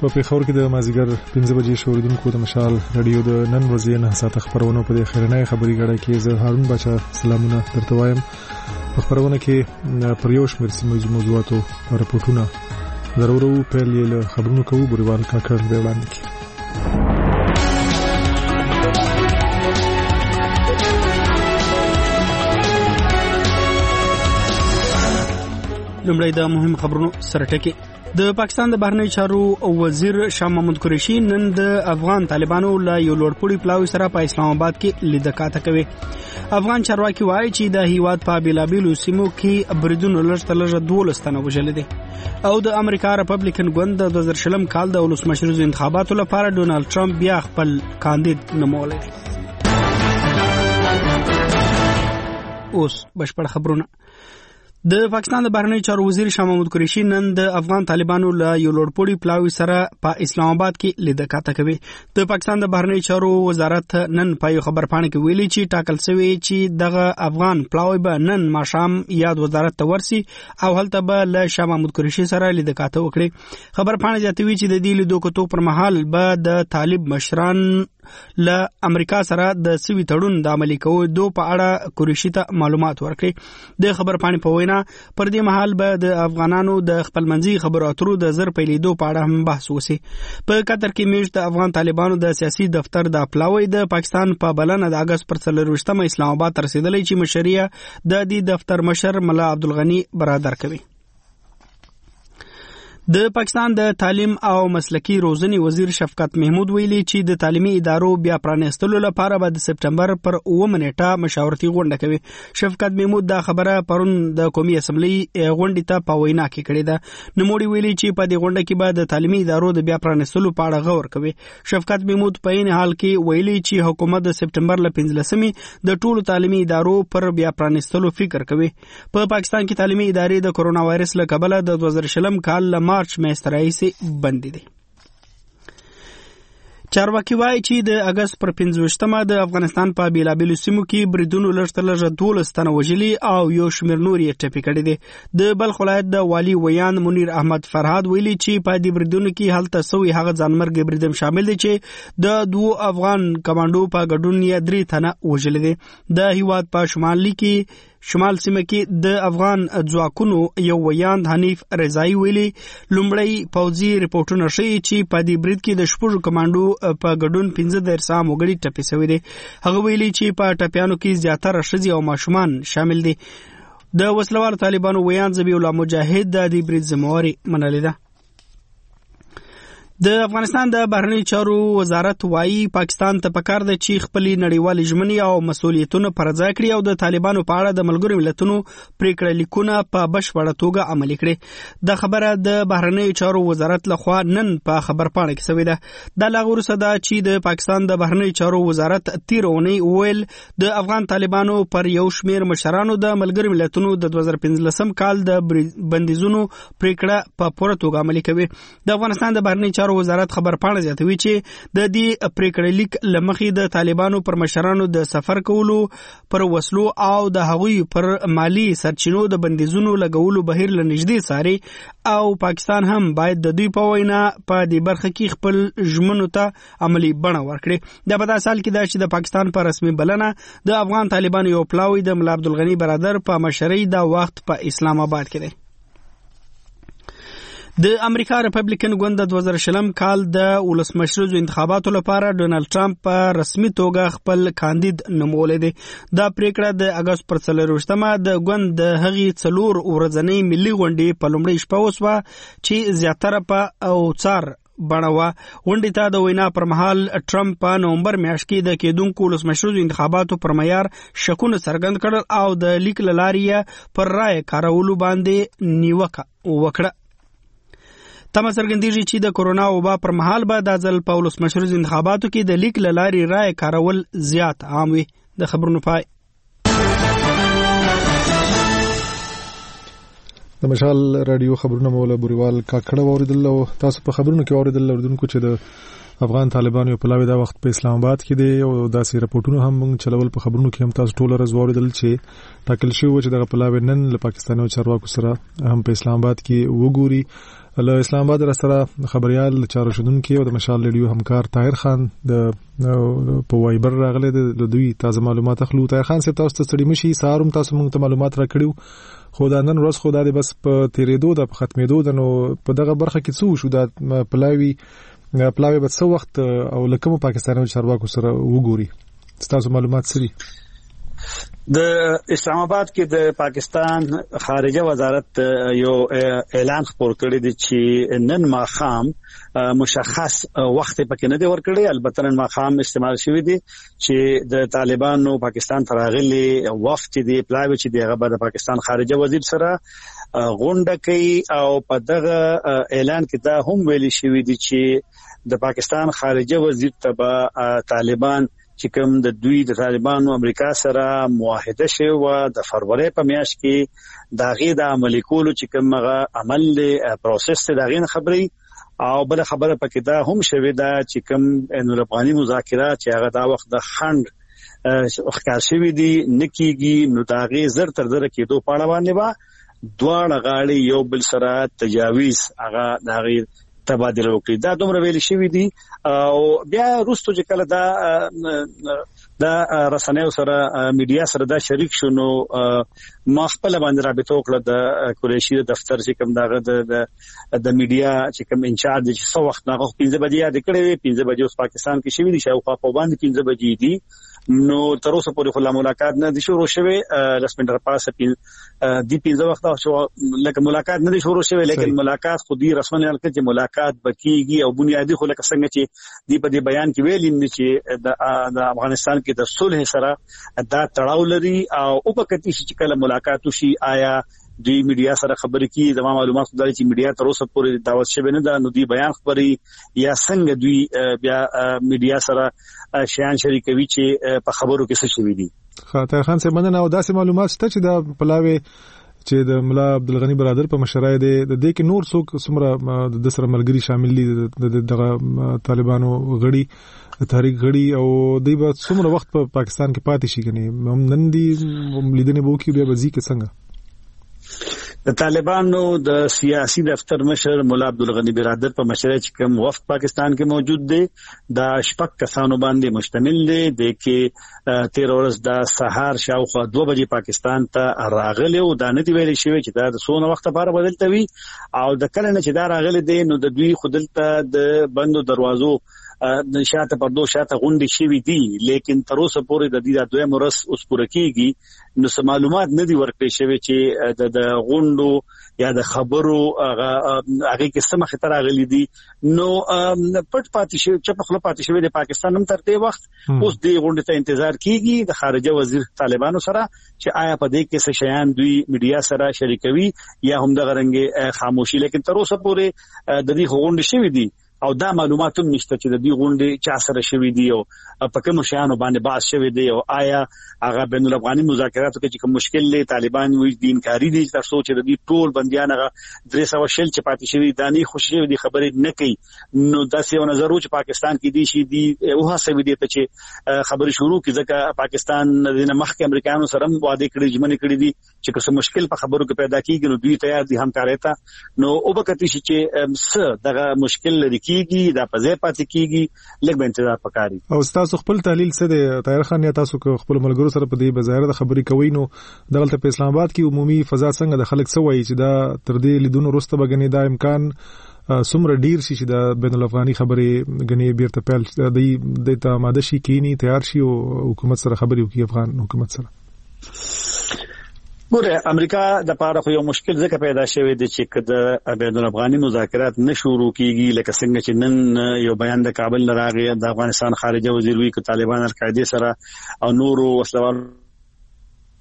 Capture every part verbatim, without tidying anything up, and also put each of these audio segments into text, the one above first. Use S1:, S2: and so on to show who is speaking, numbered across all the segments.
S1: په پیښور کې د مازیګر پنځه بجې شوریدونکو د مشال رادیو د نن ورځې نه ساعت خبرونه په دې خیرنۍ خبري غړای کې زه هارون بچا سلامونه درته وایم. په خبرونه کې پر یو شمېر سیمه موضوعاتو راپورټونه ضرورو پیل له خبرونو کوو بریوال کاکړ دی وړاندې کی.
S2: لومړی د مهم خبرونو سره ټکی. د پاکستان د بهرنی چارو وزیر شاه محمود قریشي نن د افغان طالبانو له یو لوړپوړي پلاوي سره په اسلام آباد کې لیدکاته کوي. افغان چارواکي وایي چې د هیواد په بیلابیلو سیمو کې بریدونو لږ تر لږه دولس تنه وژل دي او د امریکا ریپبلیکن ګوند د دوه زره شلم کال د ولسمشریزو انتخاباتو لپاره ډونالد ټرمپ بیا خپل کاندید نومولی دی. اوس بشپړ خبرونه. د پاکستان د بهرنی چارو وزیر شاه محمود قریشي نن د افغان طالبانو له یو لوړپوړي پلاوي سره په اسلام آباد کې لیدکاته کوي. د پاکستان د بهرنی چارو وزارت نن په یو خبرپاڼه کې ویلي چې ټاکل شوی چې دغه افغان پلاوي به نن ماښام یاد وزارت ته ورسي او هلته به له شاه محمود قریشي سره لیدکاته وکړي. خبرپاڼه زیاتوي چې د دې لیدوکتو پر مهال به د طالب مشران له امریکا سره د سوي تړون د عملي کولو په اړه قریشي ته معلومات ورکړي. د خبرپاڼې په وینا پر دې مهال به د افغانانو د خپلمنځي خبرو اترو د زر پیلیدو په اړه هم بحث وشي. په قطر کې میاشت د افغان طالبانو د سیاسي دفتر د پلاوي د پاکستان په بلنه د اگست پر څلرویشتمه اسلام آباد ته رسیدلی چې مشریه د دې دفتر مشر ملا عبدالغنی برادر کوي. د پاکستان د تعلیم او مسلکی روزنی وزیر شفقت محمود ویلي چې د تعلیمي ادارو بیا پرانستلو لپاره به د سپټمبر پر اوومه نیټه مشاورتي غونډه کوي. شفقت محمود دا خبره پرون د قومي اسمبلی غونډې ته په وینا کې کړې ده. نوموړي ویلي چې په دې غونډه کې به د تعلیمي ادارو د بیا پرانستلو په اړه غور کوي. شفقت محمود په عین حال کې ویلي چې حکومت د سپټمبر ل پنځلسمې د ټولو تعلیمي ادارو پر بیا پرانستلو فکر کوي. په پا پاکستان کې تعلیمي ادارې د کرونا وایرس له کبله د دوه زره شلم کال مارچ میاشتې راهیسې بندي دي. چارواکي وایي چې د اگست پر پنځویشتمه د افغانستان په بیلابیلو سیمو کې بریدونو لږ تر لږه دولس تنه وژلي او یو شمېر نور یې ټپي کړي دي. د بلخ ولایت د والي ویان منیر احمد فرهاد ویلي چې په دې بریدونو کې هلته سوي هغه ځانمرګي بریدم شامل دي چې د دوو افغان کمانډو په ګډون یې درې تنه وژلي دي. د هیواد په شمالي کې شمال سیمه کې د افغان ځواکونو یو ویاند حنیف رضایی ویلي لومړی پوځي ریپورتونه ښیي چې په دې برید کې د شپږو کمانډو په ګډون پنځه دېرش وګړي ټپي شوي دي. هغه ویلي چې په ټپیانو کې زیاتره ښځې او ماشومان شامل دي. د وسلوالو طالبانو ویاند ذبیح الله مجاهد د دې برید ذمهواري منلې ده. د افغانستان د بهرنی چارو وزارت وایي پاکستان ته پکار ده چې خپل نړیوال ژمنې او مسؤلیتونه پر ځای کړي او د طالبانو په اړه د ملګرو ملتونو پریکړه لیکونه په بشپړه توګه عملي کړي. دا خبره د بهرنی چارو وزارت لخوا نن په خبرپاڼه کې شوې ده. دا لا وروسته ده چې د پاکستان د بهرنی چارو وزارت تیر اونۍ ویل د افغان طالبانو پر یو شمېر مشرانو د ملګرو ملتونو د دوه زره پنځلسم کال د بندیزونو پریکړه په پوره توګه عملي کوي. د افغانستان د بهرنی چارو وزارت خبرپاڼه زیاتوي چې د دې پریکړې لیک لمخې د طالبانو پر مشرانو د سفر کولو پر وسلو او د هغوی پر مالی سرچینو د بندیزونو لګولو بهیر لنږدې څاري او پاکستان هم باید د دوی په وینا په دې برخه کې خپل ژمنو ته عملی بڼه ورکړي. دا په داسې حال کې ده چې د پاکستان په رسمي بلنه د افغان طالبانو یو پلاوی د ملا عبدالغنی برادر په مشرۍ دا وخت په اسلام آباد کې دی. د امریکا ریپبلیکن ګوند د دوه زره شلم کال د ولسمشریزو انتخاباتو لپاره ډونالد ټرمپ په رسمي توګه خپل کاندید نومولی دی. دا پریکړه د اگست پر څلرویشتمه د ګوند د هغې څلور ورځنۍ ملي غونډې په لومړۍ شپه وسوه چې زیاتره په اوڅار بڼه وه. غونډې ته د وینا پر مهال ټرمپ په نومبر میاشت کې د کېدونکو ولسمشریزو انتخاباتو پر معیار شکونه څرګند کړل او د لیک له لارې پر رایې کارولو باندې نیوکه وکړه. تمه څرګندېږي چې د کرونا وبا پر مهال به دا ځل په ولسمشریزو انتخاباتو کې د لیک له لارې رایې کارول زیات عام وي. د خبرونو پای.
S1: د مشال رادیو خبرونه مولا بوریوال کاکړه اوریدل او تاسو په خبرونو کې اوریدل اوردونکو چې د افغان طالبانو په پلاوی دا وخت په اسلام آباد کې دی او داسې راپورټونه هم موږ چلول په خبرونو کې هم تاسو ټول راز واوریدل چې ټاکل شوی و چې دغه پلاوی نن له پاکستاني چارواکو سره هم په اسلام آباد کې وګوري. له اسلام آباد سره خبريال چارو شدونکو او د مشال ریډیو همکار طاهر خان د په وایبر راغله د دوی تازه معلومات اخلو. طاهر خان سره تاسو ته ستړي مشي ساروم تاسو موږ ته معلومات راکړیو خو دا نن ورځ خو دا بس په تیرېدو د ختمېدو د نو په دغه برخه کې څه شو دا پلاوی پلاوی به څو وخت او لکه پاکستاني چارواکو سره وګوري تاسو معلومات سری؟
S3: د اسلام آباد کې د پاکستان خارجه وزارت یو اعلان خپور کړی دی چې نن ماخام مشخص وخت پکې نه دی ورکړی. البته نن ماخام استعمال شوی دی چې د طالبانو پاکستان تراغلي وفد دی پلاوی چې دی هغه د پاکستان خارجه وزیر سره غونډه کوي او په دغه اعلان کې دا هم ویلي شوی دی چې د پاکستان خارجه وزیر تبع طالبان چې کوم د دوی د طالبانو امریکا سره معاهده شوی و د فروری په میاشت کې دا غي د عملي کولو چې کوم عمل له پروسس ته دا غي خبري او بل خبره پکې دا هم شوی دا چې کوم ان افغاني مذاکرات چې هغه دا وخت د خند ښکار شوی دي نکیږي نو دا غي زر تر زر کېدو پاړه باندې با دواړه غاړي یو بل سره تجاویز هغه دا غي تبادله وکړي. دا دومره ویل شوی دي او بیا روستو چې کله دا دا رسنیو سره میډیا سره دا شریک شونو ما خپل باندې رابطه وکړه د قریشي دفتر چې کوم داغه د د میډیا چې کوم انچارج چې څو وخت نه پنځه بجې یاد کړې پنځه بجې اوس پاکستان کې شوی دي شاوخوا په باندې پنځه بجې دي نو تر اوسه پورې خلا ملاقات نه دي شروع شوه رسمي در پاسه پی دی پنځه وخت شو لکه ملاقات نه دي شروع شوه لیکن ملاقات خو دي رسمي نه کړي ملاقات بکیږي او بنیادی خو لکه څنګه چې دی په دې بیان کې ویل نه چې د افغانستان کې د صلح سره دا تړاو لري او او په کتي چې کله ملاقات وشي آیا دوی میډیا سره خبرې کوي د معلومات خدای چې میډیا تر اوسه پورې دعوت شوه نه ده نو دوی بیان خبري یا څنګه دوی بیا میډیا سره شیان شریکوي چې په خبرو کې څه شوی دي.
S1: خاطر خان صاحب مننه او داسې معلومات شته چې د پلاوی چې د ملا عبدالغنی برادر په مشرۍ دی د دې کې نور څوک څومره د سره ملګری شامل دي دغه طالبانو غړي تحریک غړي او دوی به څومره وخت په پاکستان کې پاتې شي کني نن دي لیدنې بو کې بیا بزی کې څنګه
S3: د طالبانو د سیاسي دفتر مشر مولا عبدالغنی برادر په مشرۍ چې کوم وفد پاکستان کې موجود دی دا شپږ کسانو باندې مشتمل دی د کې تیر ورځ د سهار شاوخوا دوه بجې پاکستان ته راغلی او دا نه دی ویل شوی چې دا د څونه وخت لپاره بدلته وي او د کله نه چې دا راغلی دی نو د دوی خودلته د بندو دروازو د شاته پر دوه شاته غونډې شوي دي لیکن تر اوسه پورې د دې د دوه مرس اوس پوره کېږي نو سم معلومات نه دي ورکړي شوی چې د غونډو یا د خبرو هغه هغه کې سم خطر راغلي دي نو پټ پاتې شوی چې په خپل پاتې شوی د پاکستان هم تر دې وخت اوس دې غونډې ته انتظار کیږي د خارجه وزیر طالبانو سره چې آیا په دې کې څه شیان دوی میډیا سره شریکوي یا هم د غرنګ خاموشي لیکن تر اوسه پورې د دې غونډې شوی دي او دا معلومات هم نشته چې د دې غونډې چا سره شوی دی او په کوم شیانو باندې باز شوی دی او آیا هغه بین الافغاني مذاکراتو کې کوم مشکل لري طالبان وایي د انکاري دي تر څو چې د دې ټول بنديان هغه درې سوه شل چې پاتې شوی دانی خوشي دي خبرې نه کوي نو داسې یو نظر چې پاکستان کې دي شي دي او هڅه دي چې خبرې شروع کړي ځکه پاکستان د مخکې امریکایانو سره وعده کړی جمعنی کړی دي چې کوم مشکل په خبرو کې پیدا کیږي نو دوی تیار دي همکارۍ ته نو او وبکتی چې څه دغه مشکل لري کیږي دا په ځای پاتې کیږي لږ به انتظار پکاري.
S1: او تاسو خپل تحلیل څه دی طاهر خان یا تاسو خپل ملګرو سره په دې بظاهر د خبرې کوي نو دغلت په اسلام آباد کې عمومي فضا څنګه د خلک څه وایي چې دا تر دې لیدونو وروسته بګنی دا امکان سمره ډیر شي چې د بین الافغاني خبرې غني بیرته پیل د د تماده شي کینی تیار شي او حکومت سره خبرې وکړي افغان حکومت سره.
S3: ګوره امریکا د پاره خو یو مشکل ځکه پیدا شوی دی چې کله بین الافغاني مذاکرات نه شروع کیږي لکه څنګه چې نن یو بیان د کابل نه راغی د افغانستان خارجه وزیر وی ک طالبان القاعده سره او نورو وسلوال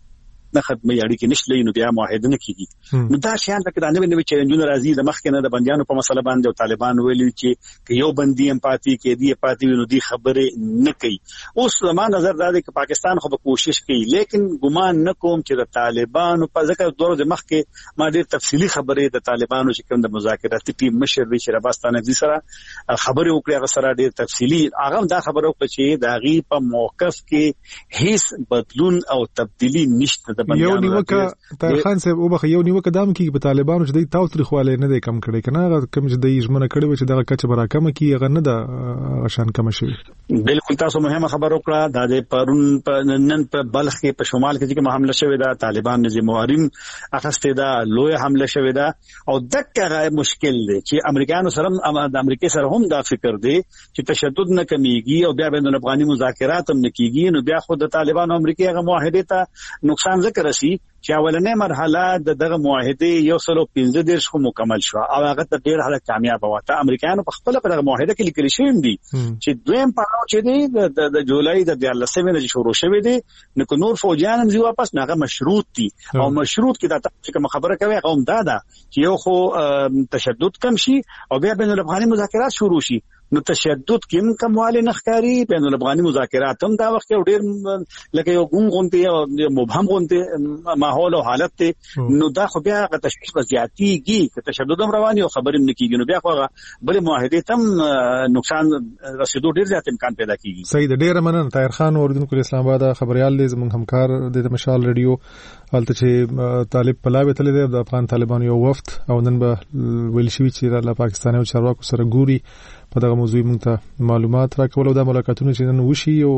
S3: نه ختمي اړیکې نشلې نو بیا معاهده نه کیږي. نو دا شیان پکې دا نوې نوې چیلنجونه راځي د مخ کې نه د بنديانو په مسله باندې او طالبان ویلي چې یو بندي امپاتی کې دی پاتې نو دی خبره نه کوي. اوس زموږ نظر دا دی چې پاکستان خو به کوشش کوي لیکن ګمان نه کوم چې د طالبانو په ځکه دوه د مخ کې ما ډېر تفصیلی خبره د طالبانو چې کوم د مذاکراتي ټیم مشر دی شهباز تنفذي سره خبرې وکړې هغه سره ډېر تفصیلی هغه دا خبره وکړه چې د غي په موقف کې هیڅ بدلون او تبدیلی نشته د
S1: بنديانو. یو نیوکه طاهر خان صاحب وبخ یو نیوکه دام کې په طالبانو چې د تاوتریخواله نه دی کم کړي کنه هغه کم چې د یجمنه کړي و چې دغه کچ برا کم کی هغه نه د شان کم شي.
S3: بالکل تاسو مهمه خبر وکړه د دې پرون په نن په بلخ کې په شمال کې چې حمله شوې ده طالبان نظام مهارین اخسته ده لوی حمله شوې ده او دغه مشکل دی چې امریکایانو سره د امریکای سره هم دا فکر دی چې تشدد نه کمیږي او بیا بین افغاني مذاکرات هم نه کیږي نو بیا خود د طالبان او امریکای هغه معاهده ته نقصان ذکر رسی چې اولنې مرحله د دغه معاهده یو سل او پنځه دېرش خو مکمل شو او هغه ته ډېر حالت کامیاب وته. امریکایانو په خپل په دغه معاهده کې لیکل شوی دی چې دویم پړاو چې دی د جولای د دیارلسمې نه شروع شوی دی نو نور فوجیان هم واپس هغه مشروط دي او مشروط کې دا چې کوم خبره کوي هغه هم دا ده چې یو خو تشدد کم شي او بیا بین الافغاني مذاکرات شروع شي. نو تشدد کم کمواله نخکاری بین الافغاني مذاکرات هم دا وخت یو ډېر لکه یو ګون غونته او مبهم غونته ماحول او حالت ته نو دا خو بیا غ تشویش زیاتیږي چې تشدد هم روان او خبرې نه کیږي نو بیا خو بل معاهده تم نقصان رسیدو ډېر زیات امکان پیدا کیږي.
S1: صحیح د ډېر مننه طاهر خان اوردونکو اسلام آباد خبريال دې زموږ همکار د مشال رادیو حالت چې طالب پلاوي تل د افغان طالبان یو وفد او نن به ویل شوی چې د پاکستاني او چارواکو سره ګوري په دغه موضوع موږ ته معلومات راکول او د ملاقاتونو چې نن وشي او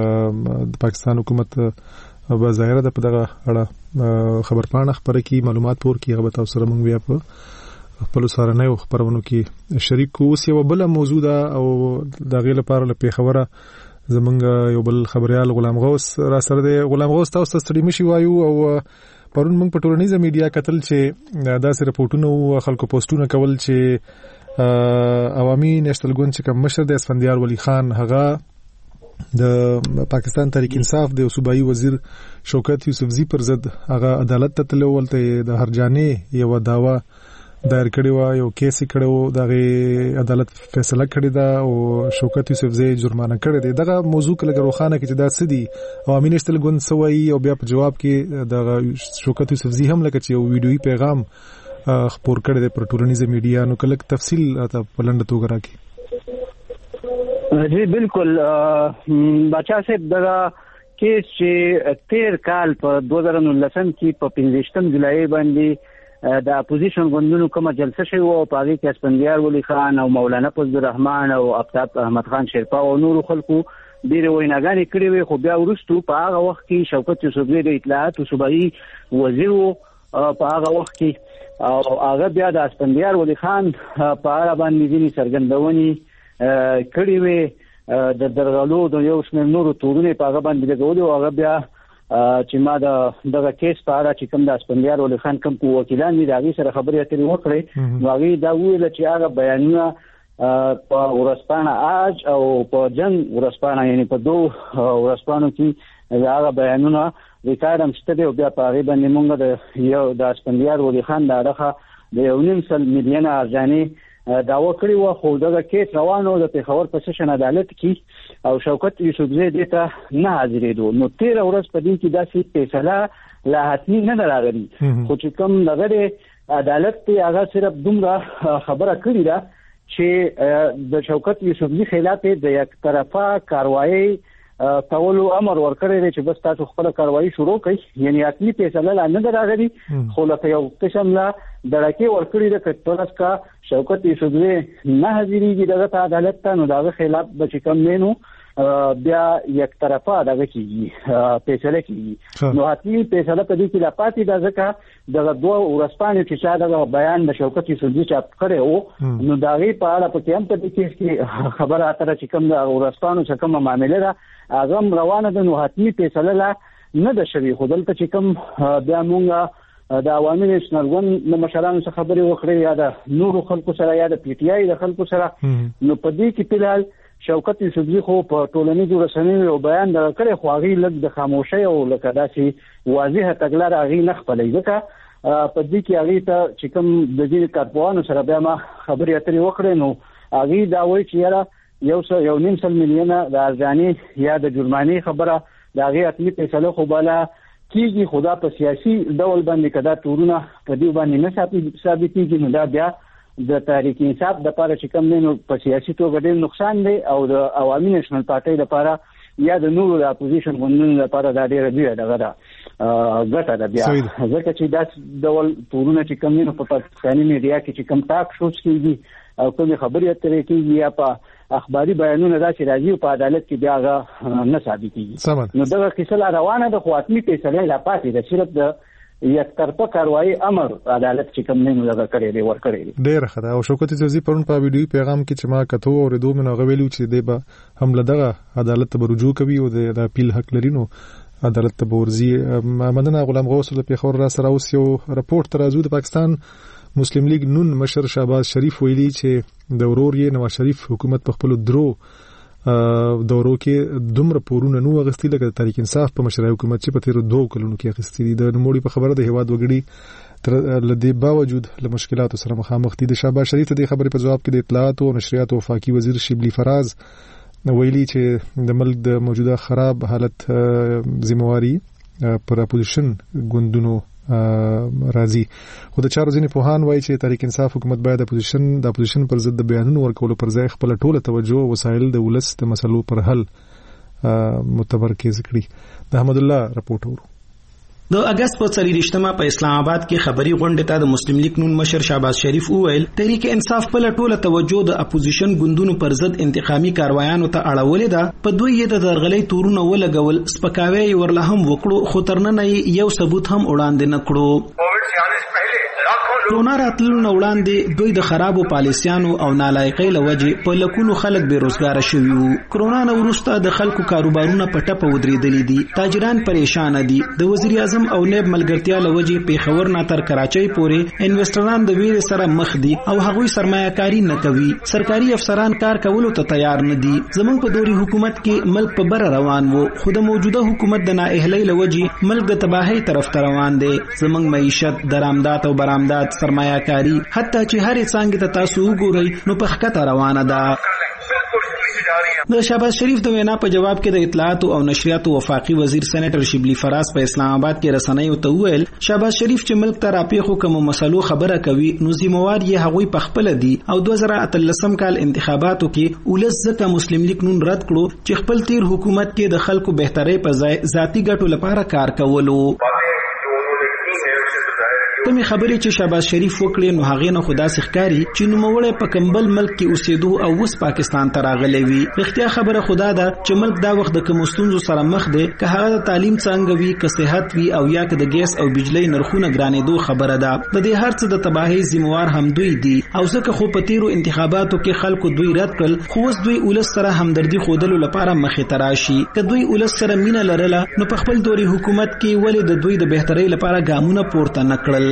S1: د پاکستان حکومت به ظاهره د په دغه اړه خبرپاڼه خبره کی معلومات پور کی هغه تاسو سره موږ بیا په خپل سره نه خبرونو کې شریک اوس یو بل موضوع ده او د غیله لپاره له پیښوره زمونږ یو بل خبريال غلام غوث را سره دی. غلام غوث تاسو ستړي مشي وایو او پرون موږ په ټولنیزه میډیا کتل چې داسې رپورټونه او خلکو پوسټونه کول چې عوامي نېشنل ګوند چې کوم مشر د اسفندیار ولی خان هغه د پاکستان تحریک انصاف د صوبایي وزیر شوکت یوسفزي پر ضد هغه عدالت ته تلو ولته د هرجانې یو داوا دایر کړی و یو کیس کړو دغه عدالت فیصله کړی دا او شوکت یوسفزي جرمانه کړی دی. دغه موضوع کله روخانه کې چې دا سدي عوامي نېشنل ګوند سوي او بیا په جواب کې دغه شوکت یوسفزي هم لکه چې یو ویډیوي پیغام خبر کړی دی پر ټولنیزه میډیا نو کله تفصیل اته پلند تو غراکي.
S4: جی بالکل بچا صاحب دغه کیس چې تیر کال په دوه هزار نولسم کې په پنځشتم جولای باندې د اپوزیشن غوندونو کومه جلسه شوه او په هغه کې اسفندیار ولی خان او مولانا فضل الرحمن او افتاب احمد خان شیرپا او نور خلکو ډیره ویناګانې کړې وي خو بیا ورستو په هغه وخت کې شوکت یوسفزي د اطلاعات او صوبایي وزیر په هغه وخت کې او هغه بیا د اسفندیار ولی خان په اړه باندې ځینې څرګندونې کړې وي د درغلو د یو شمېر نورو تورونه په هغه باندې لګولې او هغه بیا چې ما د دغه کیس په اړه چې کوم د اسفندیار ولی خان کوم وکیلان دي هغه سره خبرې اترې وکړې نو هغه دا ویل چې هغه بیانونه په ورسپانه اج او په جنگ ورسپانه یعنی په دوه ورسپانو کې هغه بیانونه ریکارډ هم شته او بیا په هغه باندې موږ د یو د اسفندیار ولی خان د اړه د یو نیم سل میلیون ارجانې داوا کړی و خو دغه کیس روانو د پیښور په سیشن عدالت کې او شوکت یوسفزي دته نه حاضرېدو نو تیر ورځ په دې کې داسې فیصله لا حتمی نه راغلی خو چې کوم دغه عدالت ته هغه صرف دومره خبره کړی ده چې د شوکت یوسفزي خلاف د یک طرفه کاروایی تولو امر ورکړی دی چې بس تاسو خپل کاروایی شروع کړئ یعنی اصلي فیصله لا نه راغلی خو لکه یو قسم لا دړکې ورکړی د کټورس کا شوکت یوسفزي نه حاضرېږي دغه عدالت ته نو دغه خلاف به چې کوم نینو بیا یک طرفه دغه کیږي فیصله کیږي نو حتمی فیصله په دې کې لا پاتې ده ځکه دغه دوه ورځپاڼې چې شاید دغه بیان د شوکت یوسفزي چاپ کړی وو نو د هغې په اړه پکې هم په دې کیس کې خبره اتره چې کوم د ورځپاڼو څه کومه معامله ده هغه هم روانه ده نو حتمی فیصله لا نه ده شوې خو دلته چې کوم بیا مونږ د عوامي نېشنل ګوند له مشرانو څخه خبرې وکړې یا د نورو خلکو سره یا د پی ټي آی د خلکو سره نو په دې کې فلحال شوکت یوسفزي خو په ټولنیزو رسنیو یو بیان د کړې خو هغه لږ د خاموشۍ او لکه داسې واضحه تګلاره هغه نه خپلوي ځکه په دې کې هغه ته چې کوم د دې کارپوهانو سره بیا ما خبرې اترې وکړې نو هغه دا وایي چې یاره یو څه یو نیم سل میلیونه د ارزاني یا د جرمانې خبره د هغې اصلي فیصله خو بله کېږي، خو دا په سیاسي ډول باندې که دا تورونه په دې باندې نه ثابتېږي نو دا بیا د تحریک انصاف د لپاره چې کوم دی نو په سیاسي توګه ډېر نقصان دی او د عوامي نېشنل پارټۍ لپاره یا د نورو د اپوزیشن ګوندونو لپاره دا ډېره لویه دغه ده ګټه ده بیا، ځکه چې داسې ډول تورونه چې کوم دي نو په پاکستاني میډیا کې چې کوم ټاک شوز کېږي او کومې خبرې اترې کېږي یا په اخباري بیانونه داسې راځي او په عدالت کې بیا هغه نه ثابتېږي. نو دغه کیسه لا روانه ده خو حتمي فیصله لا پاتې ده، صرف د یک طرفه کاروایی امر عدالت چې کوم نه لږه کړی دی ور کړی دی. ډېر ښه ده. او شوکت یوسفزي پرون په ویډیو پیغام کې چې ما کتو او ردو مې نو غویلو چې دی به هم لدغه عدالت ته رجوع کوي او د اپیل حق لري نو عدالت ته ورزي. مدنه غلام غوث له پیښور را سره اوس یو رپورت ترازو د پاکستان مسلم لیگ نون مشر شهباز شریف ویلي چې د ورور یې نواز شریف حکومت په خپل درو دورو کې دومره پورونه نو غستې لکه د تحریک انصاف په مشرۍ حکومت چې په تیرو دوه کلونو کې غستې دي. د نوموړي په خبره د هیواد وګړي تر لدی باوجود له مشکلاتو سره مخامخ دي. د شهباز شریف ته د خبرې په جواب کې د اطلاعات او نشریات وفاقي وزیر شبلی فراز ویلي چې د ملک د موجوده خراب حالت ذمہواری پر اپوزیشن ګوندونو راځي. خو د چارو ځینې پوهان وایي چې تحریک انصاف حکومت باید د اپوزیشن د اپوزیشن پر ضد د بیانونو ورکولو پر ځای خپل ټوله توجه او وسایل د ولس د مسلو پر حل متمرکز کړي. د احمد الله رپورټ ورو.
S2: د اگست په څلوېښتمه په اسلام آباد کې خبري غونډه ته د مسلم لیگ نون مشر شهباز شریف وویل تحریک انصاف په ټوله توجه د اپوزیشن ګوندونو پر ضد انتقامي کاروایانو ته اړولې ده، په دوی یې د درغلۍ تورونه ولګول، سپکاوی ورله هم وکړو، خو ترننه یو ثبوت هم وړاندې نه کړو. کرونا راتلو نه وړاندې دوی د خرابو پالیسیانو او نالایقۍ له وجې په لکونو خلک بېروزګاره شوي وو. کرونا نه وروسته د خلکو کاروبارونه په ټپه ودرېدلي دي، تاجران پریشانه دي. د وزیر اعظم او نیب ملګرتیا له وجې پېښور نه تر کراچۍ پورې انویسټران د ویرې سره مخ دي او هغوی سرمایه کاري نه کوي. سرکاري افسران کار کولو ته تیار نه دي. زموږ په دوري حکومت کې ملک په بره روان وو، خو د موجوده حکومت د نااهلۍ له وجې ملک د تباهۍ طرف ته روان دی. زموږ معیشت، درآمدات او برآمدات، سرمایه کاری، حتی چې هرې څانګې ته تاسو وګورئ نو په ښکته روانه ده. د شهباز شریف د وینا په جواب کې د اطلاعات او نشریاتو وفاقي وزیر سېنیټر شبلی فراز په اسلام آباد کې رسنیو ته وویل شهباز شریف چې ملک ته راپېښو کومو مسلو خبره کوي نو ذمہوار یې هغوی په خپله دي او دوه زره اتلسم کال انتخاباتو کې ولس ځکه مسلم لیگ نون رد کړو چې خپل تیر حکومت کې د خلکو بهترۍ په ځای ذاتي ګټو لپاره کار کولو. کومې خبرې چې شهباز شریف وکړې نو هغې نه خو داسې ښکاري چې نوموړی په کمبل ملک کې اوسېدو او اوس پاکستان ته راغلی وي. رښتیا خبره خو دا ده چې ملک دا وخت د کومو ستونزو سره مخ دی، که هغه د تعلیم څانګه وي، که صحت وي، او یا که د ګیس او بجلۍ نرخونه ګرانېدو خبره ده. د دې هر څه د تباهۍ ذمہوار هم دوی دي او ځکه خو په تیرو انتخاباتو کې خلکو دوی رد کړل، خو اوس دوی ولس سره همدردي ښودلو لپاره مخې ته راشي. که دوی ولس سره مینه لرله نو په خپل دوري حکومت کې ولې د دوی د بهترۍ لپاره ګامونه پورته نه کړل.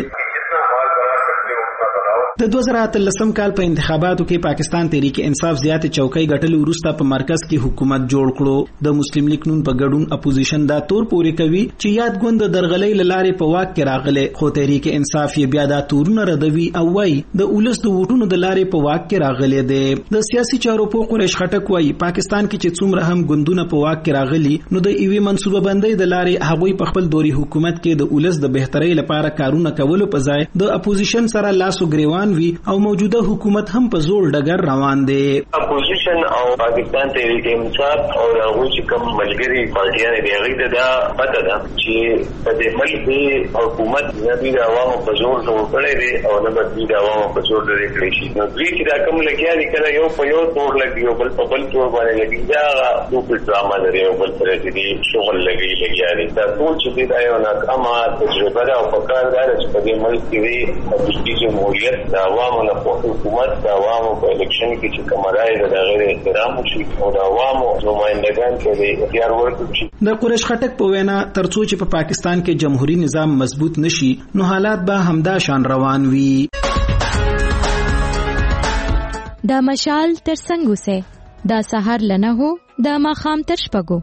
S2: د دوه زره اتلسم کال په انتخاباتو کې پاکستان تحریک انصاف زیات چوکۍ ګټلې وروسته په مرکز کې حکومت جوړ کړو. د مسلم لیگ نون په ګډون اپوزیشن دا تور پورې کوي چې یاد ګوند د درغلۍ له لارې په واک کې راغلی، خو تحریک انصاف یې بیا دا تورونه ردوي او وایي د ولس د ووټونو د لارې په واک کې راغلی دی. د سیاسي چارو پوه قریش خټک وایي پاکستان کې چې څومره هم ګوندونه په واک کې راغلي نو د یوې منصوبه بندۍ د لارې هغوی په خپل دوري حکومت کې د ولس د بهترۍ لپاره کارونه کولو په ځای د اپوزیشن سره لاس و ګریوان وي او موجوده حکومت هم په زور ډګر روان دی.
S5: اپوزیشن او پاکستان تحریک انصاف او هغه چې کوم ملګری پارټیان دي هغه دا پته ده چې په دې ملک دی حکومت نه دی د عوامو په زور جوړ کړی دی او نه به دی د عوامو په زور لري کړی شي. نو دوی چې دا کوم لګیا دي کله یو په یو تور لګي او بل په بل تور باندې لګي دا دوه ډرامه لري او بل سره دي شغل لګي لګیا دي. دا ټول چې دا یو ناکامه تجربه ده او په کار دا چې په دې ملک کې د جمهوریت د عوامو په حکومت د عوامو په الیکشن کې چې کوم راي د غیر احترام شي او د عوامو نمائندگان کې د اختیار ورکړي.
S2: د قریش خټک په وینا ترڅو چې په پاکستان کې جمهوریت نظام مضبوط نشي نو حالات به همدا شان روان وي.
S6: دا مشال تر څنګه وسه دا سحر لنه هو دا ماخام تر شپږو.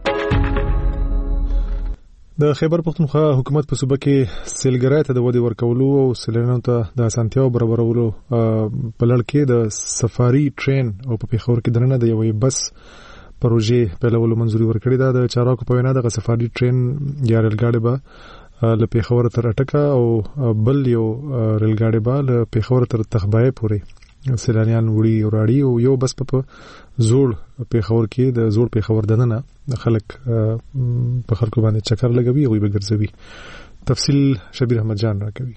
S1: د خیبر پختونخوا حکومت په صوبه کې سیلګرۍ ته د ودې ورکولو او سیلانیانو ته د اسانتیاو برابرولو په لړ کې د سفاري ټرین او په پیښور کې دننه د یوې بس پروژې پیلولو منځوري ورکړې ده. د چارواکو په وینا د سفاري ټرین یا ریلګاډي به له پیښور تر اټکه او بل یو ریلګاډي به له پیښور تر تخبای پورې سیلانیان وړي او راړي او یو بس په زوړ پیښور کې د زوړ پیښور دننه خلک په خلکو باندې چکر لګوي او به ګرځوي. تفصیل شبیر احمد جان راکوي.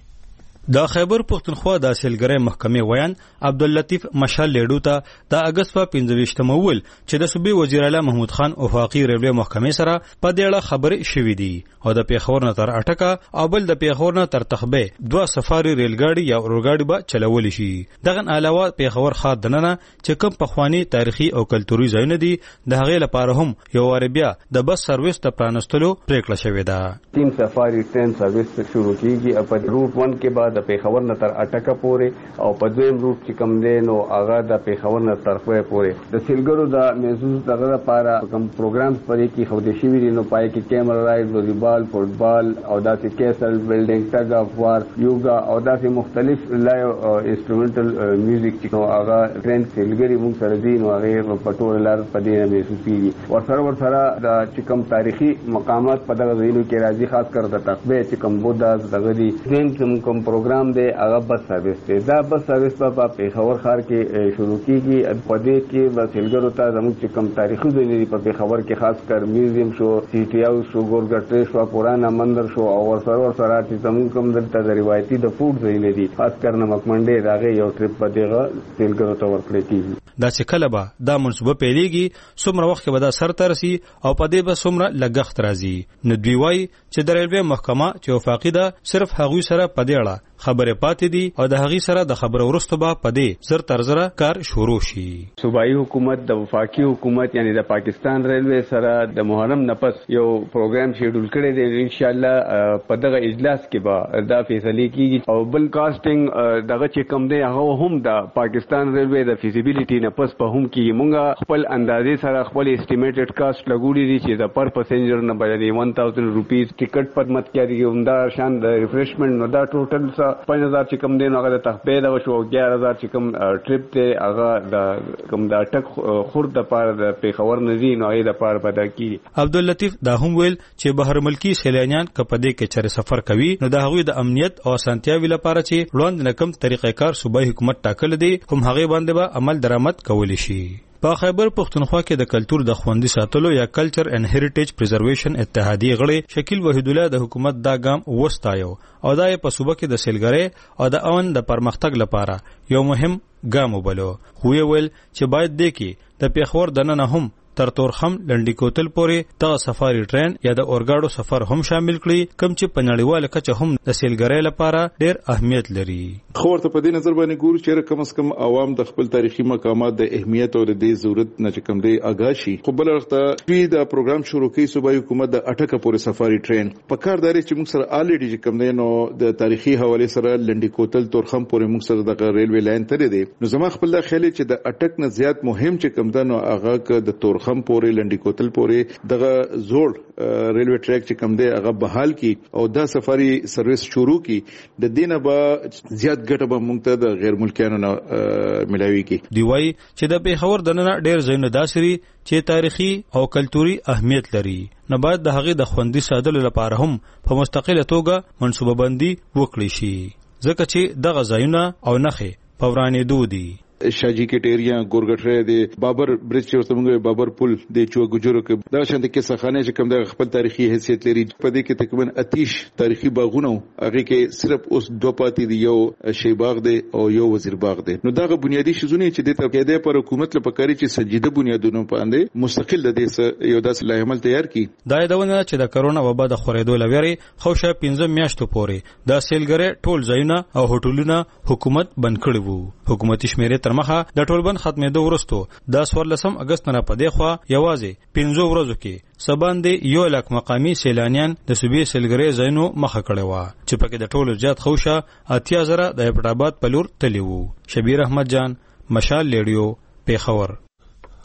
S7: د خیبر پختونخوا د سیلګرۍ محکمې ویان عبداللطیف مشال لیډو ته د اگست په پنځه ویشتمه ول چې د صوبې وزیر اعلی محمود خان افاقي ریلوې محکمې سره په دې اړه خبرې شوې دي او د پیښور نه تر اټکه او بل د پیښور نه تر تخبه دوه سفاري ریلګاډي یا اورګاډي به چلول شي. دغه علاوه پیښور خاط دننه چې کوم پخوانی تاریخي او کلتوري ځایونه دي د هغې لپاره هم یو واربیا د بس سرویس ته پرانستلو پریکړه شوې ده.
S8: تین سفاري ټرین سرویس شروع کیږي په روټ ون کې بعد د پیښور نه تر اټکه پورې او په دویم روټ چې کوم دی نو هغه د پیښور نه تر خوې پورې د سیلګرو د محسوس دغه لپاره کوم پروګرامز پرې کې خو د شوی دي نو پای کې کیمرا رائډ والیبال فوټبال او داسې کیسل بلډینګ ټګ اف وار یوګا او داسې مختلف لایو انسټرومنټل میوزیک چې نو هغه ټرین سیلګری موږ سره دي نو هغه په ټول لار په دې محسوس دي ورسره ورسره د چې کوم تاریخي مقامات په دغه ځایونو کې راځي خاص کر د تخبه چې کوم بودا دغه دي دیم کوم پروګرام دی هغه بس سرویس دی. دا بس سرویس په پیښور ښار کې شروع کیږي. په دې کې د سیلګرو ته زموږ چې کوم تاریخي ځایونه دي په پیښور کې خاص کر میوزیم شو سی ټي هاوس شو ګورګټ شو پرانا مندر شو او ورسره ورسره چې زموږ کوم دلته د روایتي د فوډ ځایونه دي خاص کر نمک منډي راغی یو ټریپ په دغه سیلګرو ته ورکړی کیږي.
S7: دا چې کله به دا منصوبه پیلېږي څومره وخت به دا سر ته رسي او په دې به څومره لګښت راځي نو دوی وایي چې د ریلوې محکمه چې وفاقي ده صرف هغوی سره په دې اړه خبرې پاتې دي او د هغې سره د خبرو وروسته به په دې زر تر زره کار شروع شي.
S8: صوبایي حکومت د وفاقي حکومت یعنی د پاکستان ریلوې سره د محرم نه پس یو پروګرام شیډول کړی دی. ان شاء الله په دغه اجلاس کې به دا فیصله کیږي او بل کاسټینګ دغه چې کم دی هغه هم د پاکستان ریلوې د فیزیبিলিټي نه پس په هم کې مونږه خپل اندازې سره خپل اسټیمیټډ کاست لګولې دي چې د پر پسنجر نه باندې one thousand روپیز ټیکټ پر مت کېږي همدا شان د ریفریشمنٹ نو دا ټوټل پنځه هزار چې کوم دی نو هغه د تخبه د شو اګیار هزار چې کوم ټریپ دی هغه د کوم د اټک خورد د پاره د پیښور نزی نو هغه د پاره پدا کیږي.
S7: عبداللطیف دا هم ویل چې بهر ملکی سیلانیان کپدې کې چر سفر کوي نو د هغوی د امنیت او سانتیاوي لپاره چې وړاندې نکم طریقې کار صوبایي حکومت ټاکل دي هم هغه باندې به عمل درآمد کولی شي. په خیبر پختونخوا کې د کلچر د خوندي ساتلو یا کلچر اینڈ هریټیج پریزرویشن اتحادیه غړي شکیل وحید الله د حکومت دا ګام وستایو او دا په صوبه کې د سیلګرۍ او د اون د پرمختګ لپاره یو مهم ګام وبلو. خو یې ویل چې باید د کې د پیښور دننه هم تر تورخم لنډی کوتل پورې د سفاري ټرین یا د اورګاډو سفر هم شامل کړي کوم چې په نړیواله کچه هم د سیلګرۍ لپاره ډېر اهمیت لري.
S9: خو ورته په دې نظر باندې ګورو چې کم از کم عوام د خپل تاریخي مقامات د اهمیت او د دې ضرورت نه کم دی آگاه شي. خو بل وخت دوی د پروګرام شروع کوي صوبایي حکومت د اټکه پورې سفاري ټرین په کار داري چې موږ سره الریډي چې کم دی نو د تاریخي حواله سره لنډی کوتل تورخم پورې موږ سره د ریلوې لاین ترې دی نو زما خپل د خیال چې د اټک نه زیات مهم چې کم ده نو هغه ک د تورخم پورې لنډی کوتل پورې دغه زوړ ریلوې ټریک چې کم دی هغه بحال کی او دا سفاري سرویس شروع کی د دینه به زیات ګټه به موږ ته د غیر ملکیانو نه ملاوي کی. دی وای چې د پیښور دننه ډېر ځایونه داسري چې تاریخي او کلتوري اهمیت لري نو باید د هغې د خوندي ساتلو لپاره هم په مستقله توګه منصوبه بندي وکړي شي ځکه چې دغه ځایونه او نښې په ورانېدو دي. شاجی کټیریا ګورګټره دی بابر برج چې ورته موږ بابر پل دی چو ګجورو کې دا شانته کې سخانه چې کوم د خپل تاریخي حیثیت لري په دې کې تقریبا اتیش تاریخي باغونه هغه کې صرف اوس دوه پاتې دی یو شی باغ دی او یو وزیر باغ دی نو داغه بنیادی شیزونه چې د ترکیه پر حکومت لپاره کاری چې سنجیده بنیادونو باندې مستقل د دې یو داس لایحه تیار کی.
S7: دا یادونه چې د کرونا وبا د خورېدو لوري خوشه پنځه میاشتو پورې د سیلګری ټول ځایونه او هوټلونه حکومت بند کړي وو. حکومتي شمیرې مخه د ټولبند ختمېدو وروسته د څوارلسم اگست نه پدې خوا یوازې پنځو ورځو کې سباندې یو لک مقامی سیلانیان د صوبې سیلګرۍ ځایونو مخه کړې وه چې پکې د ټولو زیات خوشه اتیا زره د پټ آباد په لور تللی وو. شبیر احمد جان، مشال لیډیو، پیښور.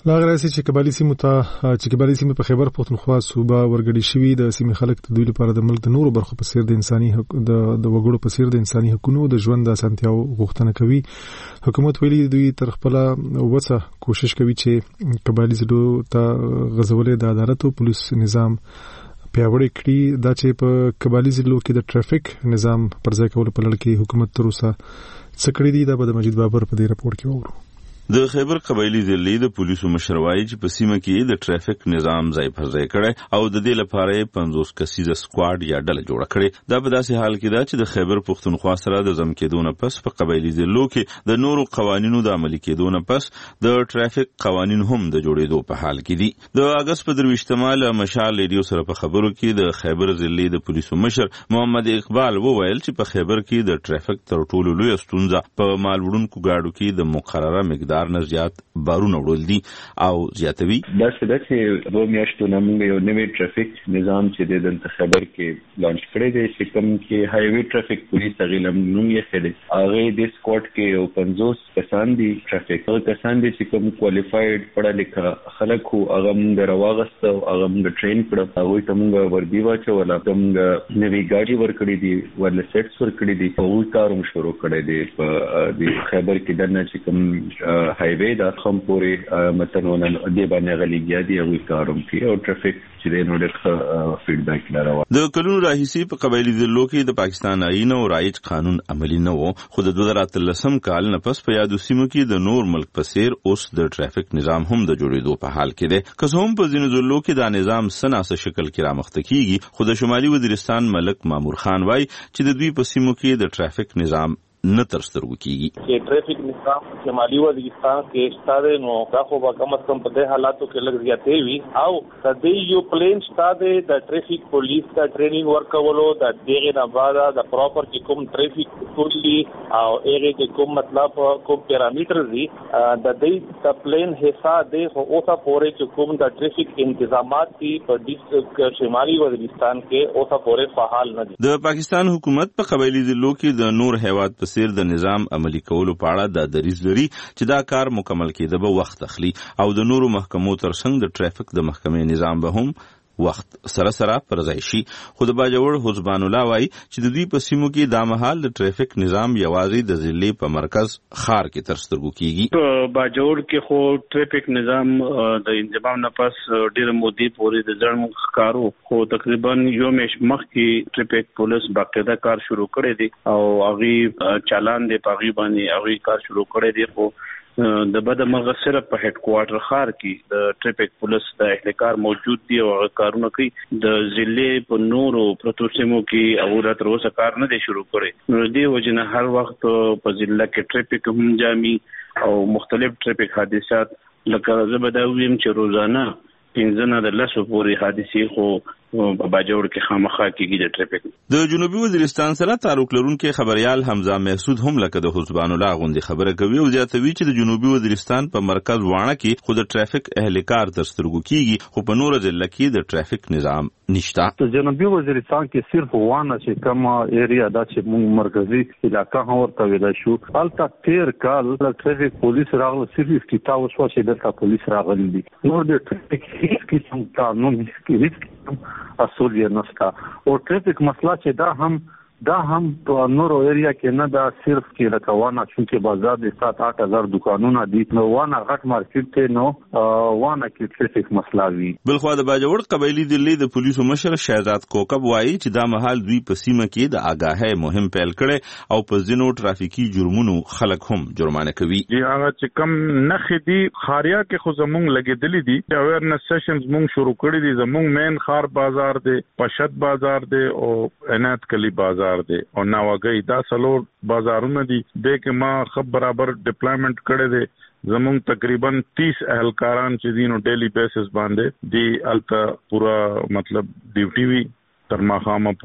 S1: لاغره سي چې کبالي سیمه ته چې کبالي سیمه په خیبر پختونخوا صوبه ورګړي شوی د سیمه خلک ته دوی لپاره د ملک د نورو برخو په سیر د انساني حق د د وګړو په سیر د انساني حقوقو د ژوند د اسانتیاو غوښتنه کوي. حکومت ویلي دوی تر خپل وڅه کوشش کوي چې کبالي زلو ته غزولې د عدالت او پولیس نظام پیاوړی کړي. دا چې په کبالي زلو کې د ټرافیک نظام پر ځای کول په لړ کې حکومت تر اوسه څه کړی دی دا به د مجید بابر په دې راپور کې وورو.
S10: د خیبر قبایلی ضلع د پولیسو مشر وایي چې په سیمه کې د ټرافیک نظام ځای پر ځای کړي او د دې لپاره پنځوس کسیزه سکواډ یا ډله جوړه کړي. دا په داسې حال کې ده چې د خیبر پختونخوا سره د ضم کېدو نه پس په قبایلی ضلعو کې د نورو قوانینو د عملي کېدو نه پس د ټرافیک قوانین هم د جوړېدو په حال کې دي. د اگست په درویشتمه له مشال ریډیو سره په خبرو کې د خیبر ضلع د پولیسو مشر محمد اقبال وویل چې په خیبر کې د ټرافیک تر ټولو لوی ستونزه په مال وړونکو ګاډو کې د مقرره مقدار نه زیات بارونه وړل دي او زیاتوي.
S11: دا څه ده چې دوه میاشتو نه موږ یو نوی ټرافیک نظام چې د دلته خبر کې لانچ کړی دی چې کوم کې های وی ټرافیک پولیس غیلم نوم یې خېل هغه د سکواډ کې یو پنځوس کسان دي ټرافیک هغه کسان دي چې کوم کوالیفاید پړه لیکه خلک خو هغه موږ راوغست او هغه موږ ټرین کړو هغه ته موږ وردی واچوله موږ نوی ګاډي ورکړي دي ورل سیټس ورکړي دي او کاروم شروع کړی دی په د خیبر کې دنه چې کوم های وی دا هم پورې متنونه د باندې غلیګیا دي او کاروم کې او ټرافیک چې د نو ډېر فیډبیک لرو.
S10: د کلونو راهیسي په قبایلی ضلعو کې د پاکستان آئین او رایج قانون عملی نه وو خو د دوه زره اتلسم کال نه پس په یادو سیمو کې د نور ملک په څیر اوس د ټرافیک نظام هم د جوړېدو په حال کې دی. که څه هم په ځینو ضلعو کې دا نظام سناسه شکل کې رامخته کیږي خو د شمالي وزیرستان ملک مامور خان وایي چې د دوی په سیمو کې د ټرافیک نظام نه تر سترګو کیږي.
S12: چې ټرافیک نظام شمالي وزیرستان کې ستاره نو دا خو به کم از کم په دې حالاتو کې لږ زیاتې وي او د دې یو پلان ستاره د ټرافیک پولیس د ټریننګ ورکولو د دغه نه بعد د پراپر کې کوم ټرافیک کلی او هغه کې کوم مطلب کوم پیرامیټر دي د دې د پلان حساب دی خو اوسه پورې چې کوم د ټرافیک انتظامات دي په ډیسټریکټ شمالي وزیرستان کې اوسه پورې فعال نه دي.
S10: د پاکستان حکومت په قبایلی ضلعو کې د نور هیواد په سیر د نظام عملی کولو په اړه د دریځ لري چې دا کار مکمل کېده به وخت اخلي او د نورو محکمو ترڅنګ د ټرافیک د محکمې نظام به هم وخت سره سره پر ځای شي. خو د باجوړ حسبان الله وایي چې د دوی په سیمو کې دا مهال د ټرافیک نظام یوازې د ضلع په مرکز خار کې تر سترګو کیږي.
S13: په باجوړ کې خو ټرافیک نظام د انضمام نه پس ډېر مودې پورې د ځړم ښکارو خو تقریبا یو میش مخکې ټرافیک پولیس باقاعده کار شروع کړی دی او هغه چالان دی په هغه باندې هغه کار شروع کړی دی خو د بده مرغه صرف په هډ کوارټر خار کې د ټرافیک پولیس د اهلکار موجود دی او کارونه کوي. د ضلع په نورو پروتو سیمو کې او تر اوسه کار نه دی شروع کړی نو دې وجنه هر وخت په ضلع کې ټرافیک هم جامي او مختلف ټرافیک حادثات لکه زبداویم چې روزانه پنځه نه د لسو پورې حادثې خو په باجوړ کې خامخا کېږي د ټرافیک.
S10: د جنوبي وزیرستان سره تعلق لرونکي خبريال حمزه محسود هم لکه د حسبان الله غوندي خبره کوي او زیاتوي چې د جنوبي وزیرستان په مرکز وانه کې خو د ټرافیک اهلکار تر سترګو کېږي خو په نور ضلع کې د ټرافیک نظام نشته.
S14: د جنوبي وزیرستان کې صرف وانه چې کوم ایریا دا چې موږ مرکزی علاقہ هم ورته ویل شو البته تیر کال د ټرافیک پولیس راغله صرف کتاب وشو چې د پولیس راغلي دي نور د ټرافیک هیڅ قسم قانون هیڅ اصول یې نشته او ټرافیک مسله چې دا هم دا هم په نورو ایریا کې نه دا صرف کې لکوانه چې بازار د سات آټ هزار دکانونه دي نو وانه غټ مارکیټ ته نو وانه کې ټرافیک مسله وي.
S10: بلخو د باجوړ قبایلی ضلع د پولیسو مشر شهزاد کوکب وایي چې دا مهال دوی په سیمه کې د آگاهۍ مهم پیل کړي او په ځینو ټرافیکي جرمونو خلک هم جرمانه کوي.
S15: جی هغه چې کم نخې دي خاریا کې خو زمونږ لګېدلې دي اویرنس سیشنز مونږ شروع کړی دي زمونږ مین خار بازار دی پشت بازار دی او عنایت کلی بازار دی او ناوګي دا څلور بازارونه دي د کې ما خب برابر ډیپلویمنٹ کړی دی زمونږ تقریبا تیس اهلکاران چې دینو ډیلی بیسس باندې دی الته پورا مطلب ډیوټي وی تر ماخامه پورې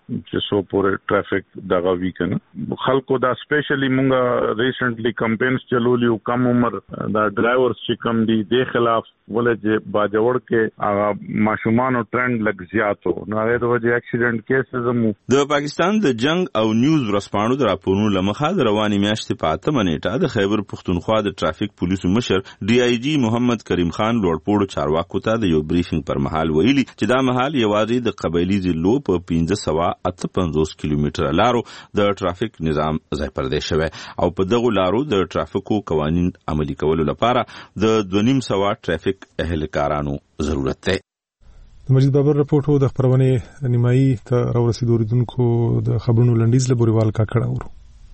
S15: چې سو پورې ټرافیک دغه وی کنه خلکو دا سپیشلی مونږه ریسنټلی کمپینز چلولي او کم عمر دا ډرایورز چې کم دي د خلاف ولې باجوړ کې هغه ماشومان او ټرند لګ زیاتو نو هغه د وجه اکسیډنټ کیسز مو
S10: د پاکستان د جنگ او نیوز ورسپانو د راپورونو لمخه د رواني میاشتې په اتمه نیټه د خیبر پختونخوا د ټرافیک پولیسو مشر ډي آی جی محمد کریم خان لوړپوړو چارواکو ته د یو بریفینګ پر مهال ویلي چې دا مهال یوازې د قبایلی ضلعو په پنځه سوه اته پنځوس کیلومتره لارو د ټرافیک نظام ځای پردې شوی او په دغو لارو د ټرافیکو قوانین عملي کولو لپاره د دوه نیم سوه ټرافیک اهلکارانو ضرورت دی.
S1: د مجید بابر رپورټو د خبرونه نیمایي ته راورسېدو ریدونکو د خبرونو لنډیز له بوریوال کاکړه ورو.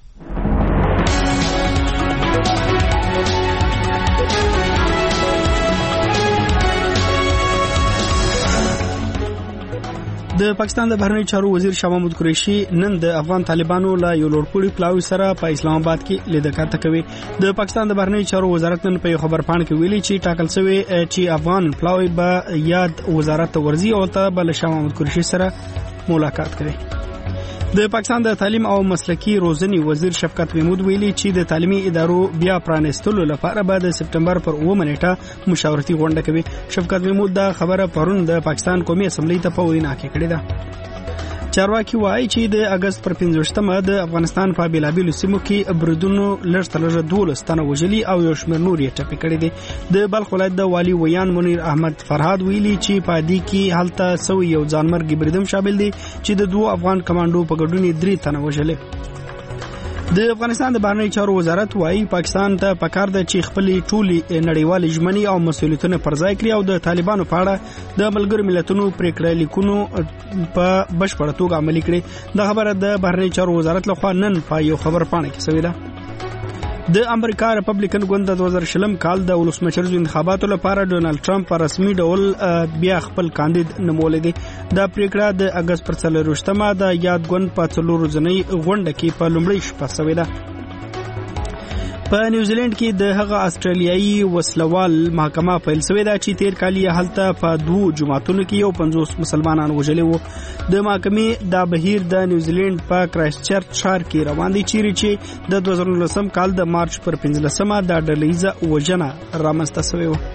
S2: د پاکستان د بهرنی چارو وزیر شاه محمود قریشي نن د افغان طالبانو له یو لوړپوړي پلاوي سره په اسلام آباد کې لیدکاته کوي. د پاکستان د بهرنی چارو وزارت نن په خبر پاڼه کې ویلي چې ټاکل شوی چې افغان پلاوي به یاد وزارت ورزي او ته بل شاه محمود قریشي سره ملاقات کوي. د پاکستان د تعلیم او مسلکی روزنی وزیر شفقت محمود ویلي چې د تعلیمي ادارو بیا پرانستلو لپاره به د سپټمبر پر اووه نیټه مشاورتي غونډه کوي. شفقت محمود دا خبره پرون د پاکستان قومي اسمبلی ته په وینا کې کړې ده. چارواکي وایي چې د اگست پر پنځوستمه د افغانستان په بیلابیلو سیمو کې بریدونو لږ تر لږه دولس تنه وژلي او یو شمېر نور یې ټپي کړي دي. د بلخ ولایت د والي ویان منیر احمد فرهاد ویلي چې په دې کې هلته سوی یو ځانمرګي بریدم شامل دي چې د دوه افغان کمانډو په ګډون درې تنه وژلي. د افغانستان د بهرنی چارو وزارت وایي پاکستان ته پکار ده چې خپل ټولي نړیوال ژمنې او مسؤلیتونه پر ځای کړي او د طالبانو په اړه د ملګرو ملتونو پریکړه لیکونو په بشپړه توګه عملي کړي. دا خبره د بهرنی چارو وزارت لخوا نن په یو خبر پاڼه کې شوې ده. د امریکا ریپبلیکن ګوند د دوه زره شلم کال د ولسمشر انتخاباتو لپاره ډونالد ټرمپ په رسمي ډول بیا خپل کاندید نومولې دي. دا پریکړه د اگست پر څلرویشتمه د یاد ګوند په څلور ورځنۍ غونډه کې په لومړۍ شپه شوې ده. په نیوزیلند کې د هغه استرالیایي وسلوال محکمه پیل شوې ده چې تیر کال یې هلته په دوه جماعتونو کې یو پنځوس مسلمانان وژلي وو. د محکمې دا بهیر د نیوزیلند په کرایسټ چرچ ښار کې روان دي چیرې چې د دوه زره نولسم کال د مارچ پر پنځلسمه د ډلهییزه وژنه رامنځته شوې وه.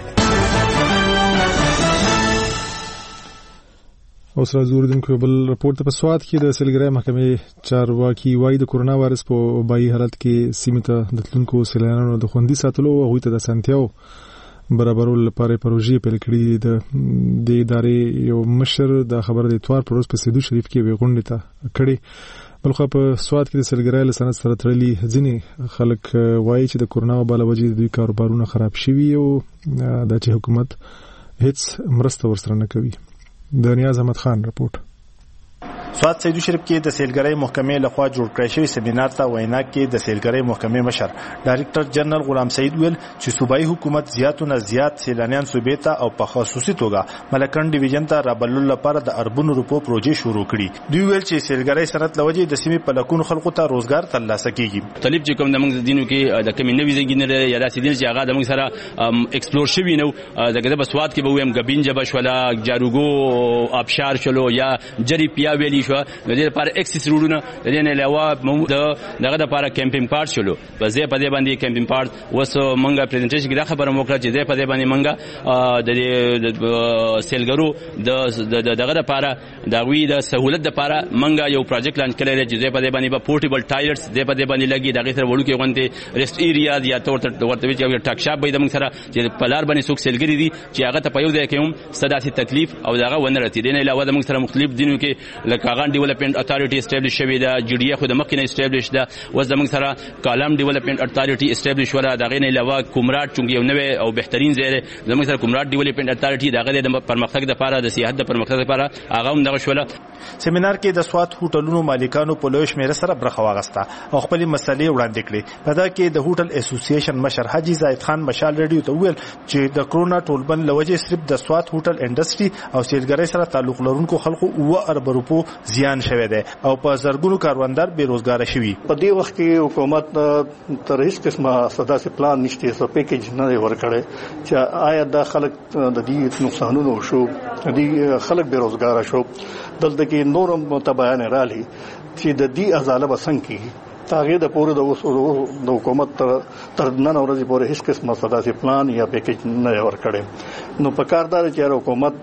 S1: اوس راځو ردونکو بل رپورت په سواد کې د سیلګرۍ محکمې چارواکي وايي د کورونا وایرس په وبایي حالت کې سیمه ته د تلونکو سیلانیانو د خوندي ساتلو او هغوی ته د اسانتیاو برابرولو لپاره پروژې پیل کړې. د د ادارې یو مشر د خبر د اتوار پر ورځ په سیدو شریف کې وی غونډه ته کړې. بلخو په سواد کې د سیلګرۍ له صنعت سره تړلي ځینې خلک وایي چې د کورونا وبا له وجې دوی کاروبارونه خراب شوي او د چې حکومت هیڅ مرسته ورسره نه کوي. د نیاز احمد خان رپورت.
S16: سواد سیدو شریف کې د سیلګرۍ محکمې لخوا جوړ کړی شوی سیمینار ته وینا کې د سیلګرۍ محکمې مشر ډایریکټر جنرال غلام سعید ویل چې صوبایي حکومت زیاتو نه زیات سیلانیان صوبې ته او په خصوصي توګه ملکن ډیویژن ته رابللو لپاره د اربونو روپو پروژې شروع کړي. دوی ویل چې سیلګرۍ صنعت لوجې د سیمې په لکونو خلکو ته روزګار ترلاسه کیږي.
S17: طالب چې کوم د موږ دینو کې د کمی نوې زګینه یا داسې دین چې هغه د موږ سره ایکسپلور شوی نو دغه په سواد کې به ویم غبینجه بشولا جاروګو ابشار شلو یا جری پیا ویلی شو د دې لپاره اکسس روډونه د دې نه علاوه د دغه لپاره کیمپینګ پارت شلو په ځای په دې باندې کیمپینګ پارت وس منګه پریزنټیشن کې دا خبره موکړه چې ځای په دې باندې منګه د دې سیلګرو د دغه لپاره د وی د سہولت لپاره منګه یو پروجیکټ لانچ کړی دی چې ځای په دې باندې په پورټیبل ټایلرز ځای په دې باندې لګي دغه سره وړو کې غونډه ریسټ ایریا یا تور ورته وی چې ټاک شاپ به د موږ سره چې په لار باندې څوک سیلګری دي چې هغه ته په یو ځای کې هم صداسي تکلیف او دغه ونه راتي دي نه علاوه د موږ سره مختلف دینو کې لکه غان ډیولپمنٹ اتھارټي اسټابلیش شوی دا جی ډي خو د مخکې نه اسټابلیش دا وز د موږ سره کالم ډیولپمنٹ اتھارټي اسټابلیش ولا دغه نه علاوه کومراټ چونګ یو نوې او بهترین ځای د موږ سره کومراټ ډیولپمنٹ اتھارټي دغه د پرمختګ لپاره د سیاحت د پرمختګ لپاره هغه هم دغه شوله.
S16: سیمینار کې د سواد هوټلونو مالکانو په لوی شمېر سره برخه واغسته او خپل مسلې وړاندې کړې. په دا کې د هوټل اسوسییشن مشر حاجی زاید خان مشال ریډیو ته ویل چې د کرونا ټولبند لوجې صرف د سواد هوټل انډستری او سیلګرۍ سره تعلق لرونکو خلکو اوه ارب روپو زیان شوی دی او په زرګونو کاروندار بیروزګار شوي.
S18: په دې وخت کې حکومت تر هیڅ قسمه سداسي پلان نشته، څه پیکیج نه ورکړي چې آیا د خلک د دې نقصانونو شو دي خلک بیروزګار شو دلته کې نورم متباین رالی چې د دې ازاله بسنګ کی تاغه د پوره د حکومت تر نن ورځې پورې هیڅ قسمه صداسي پلان یا پیکیج نه ور کړي نو په کاردار چې حکومت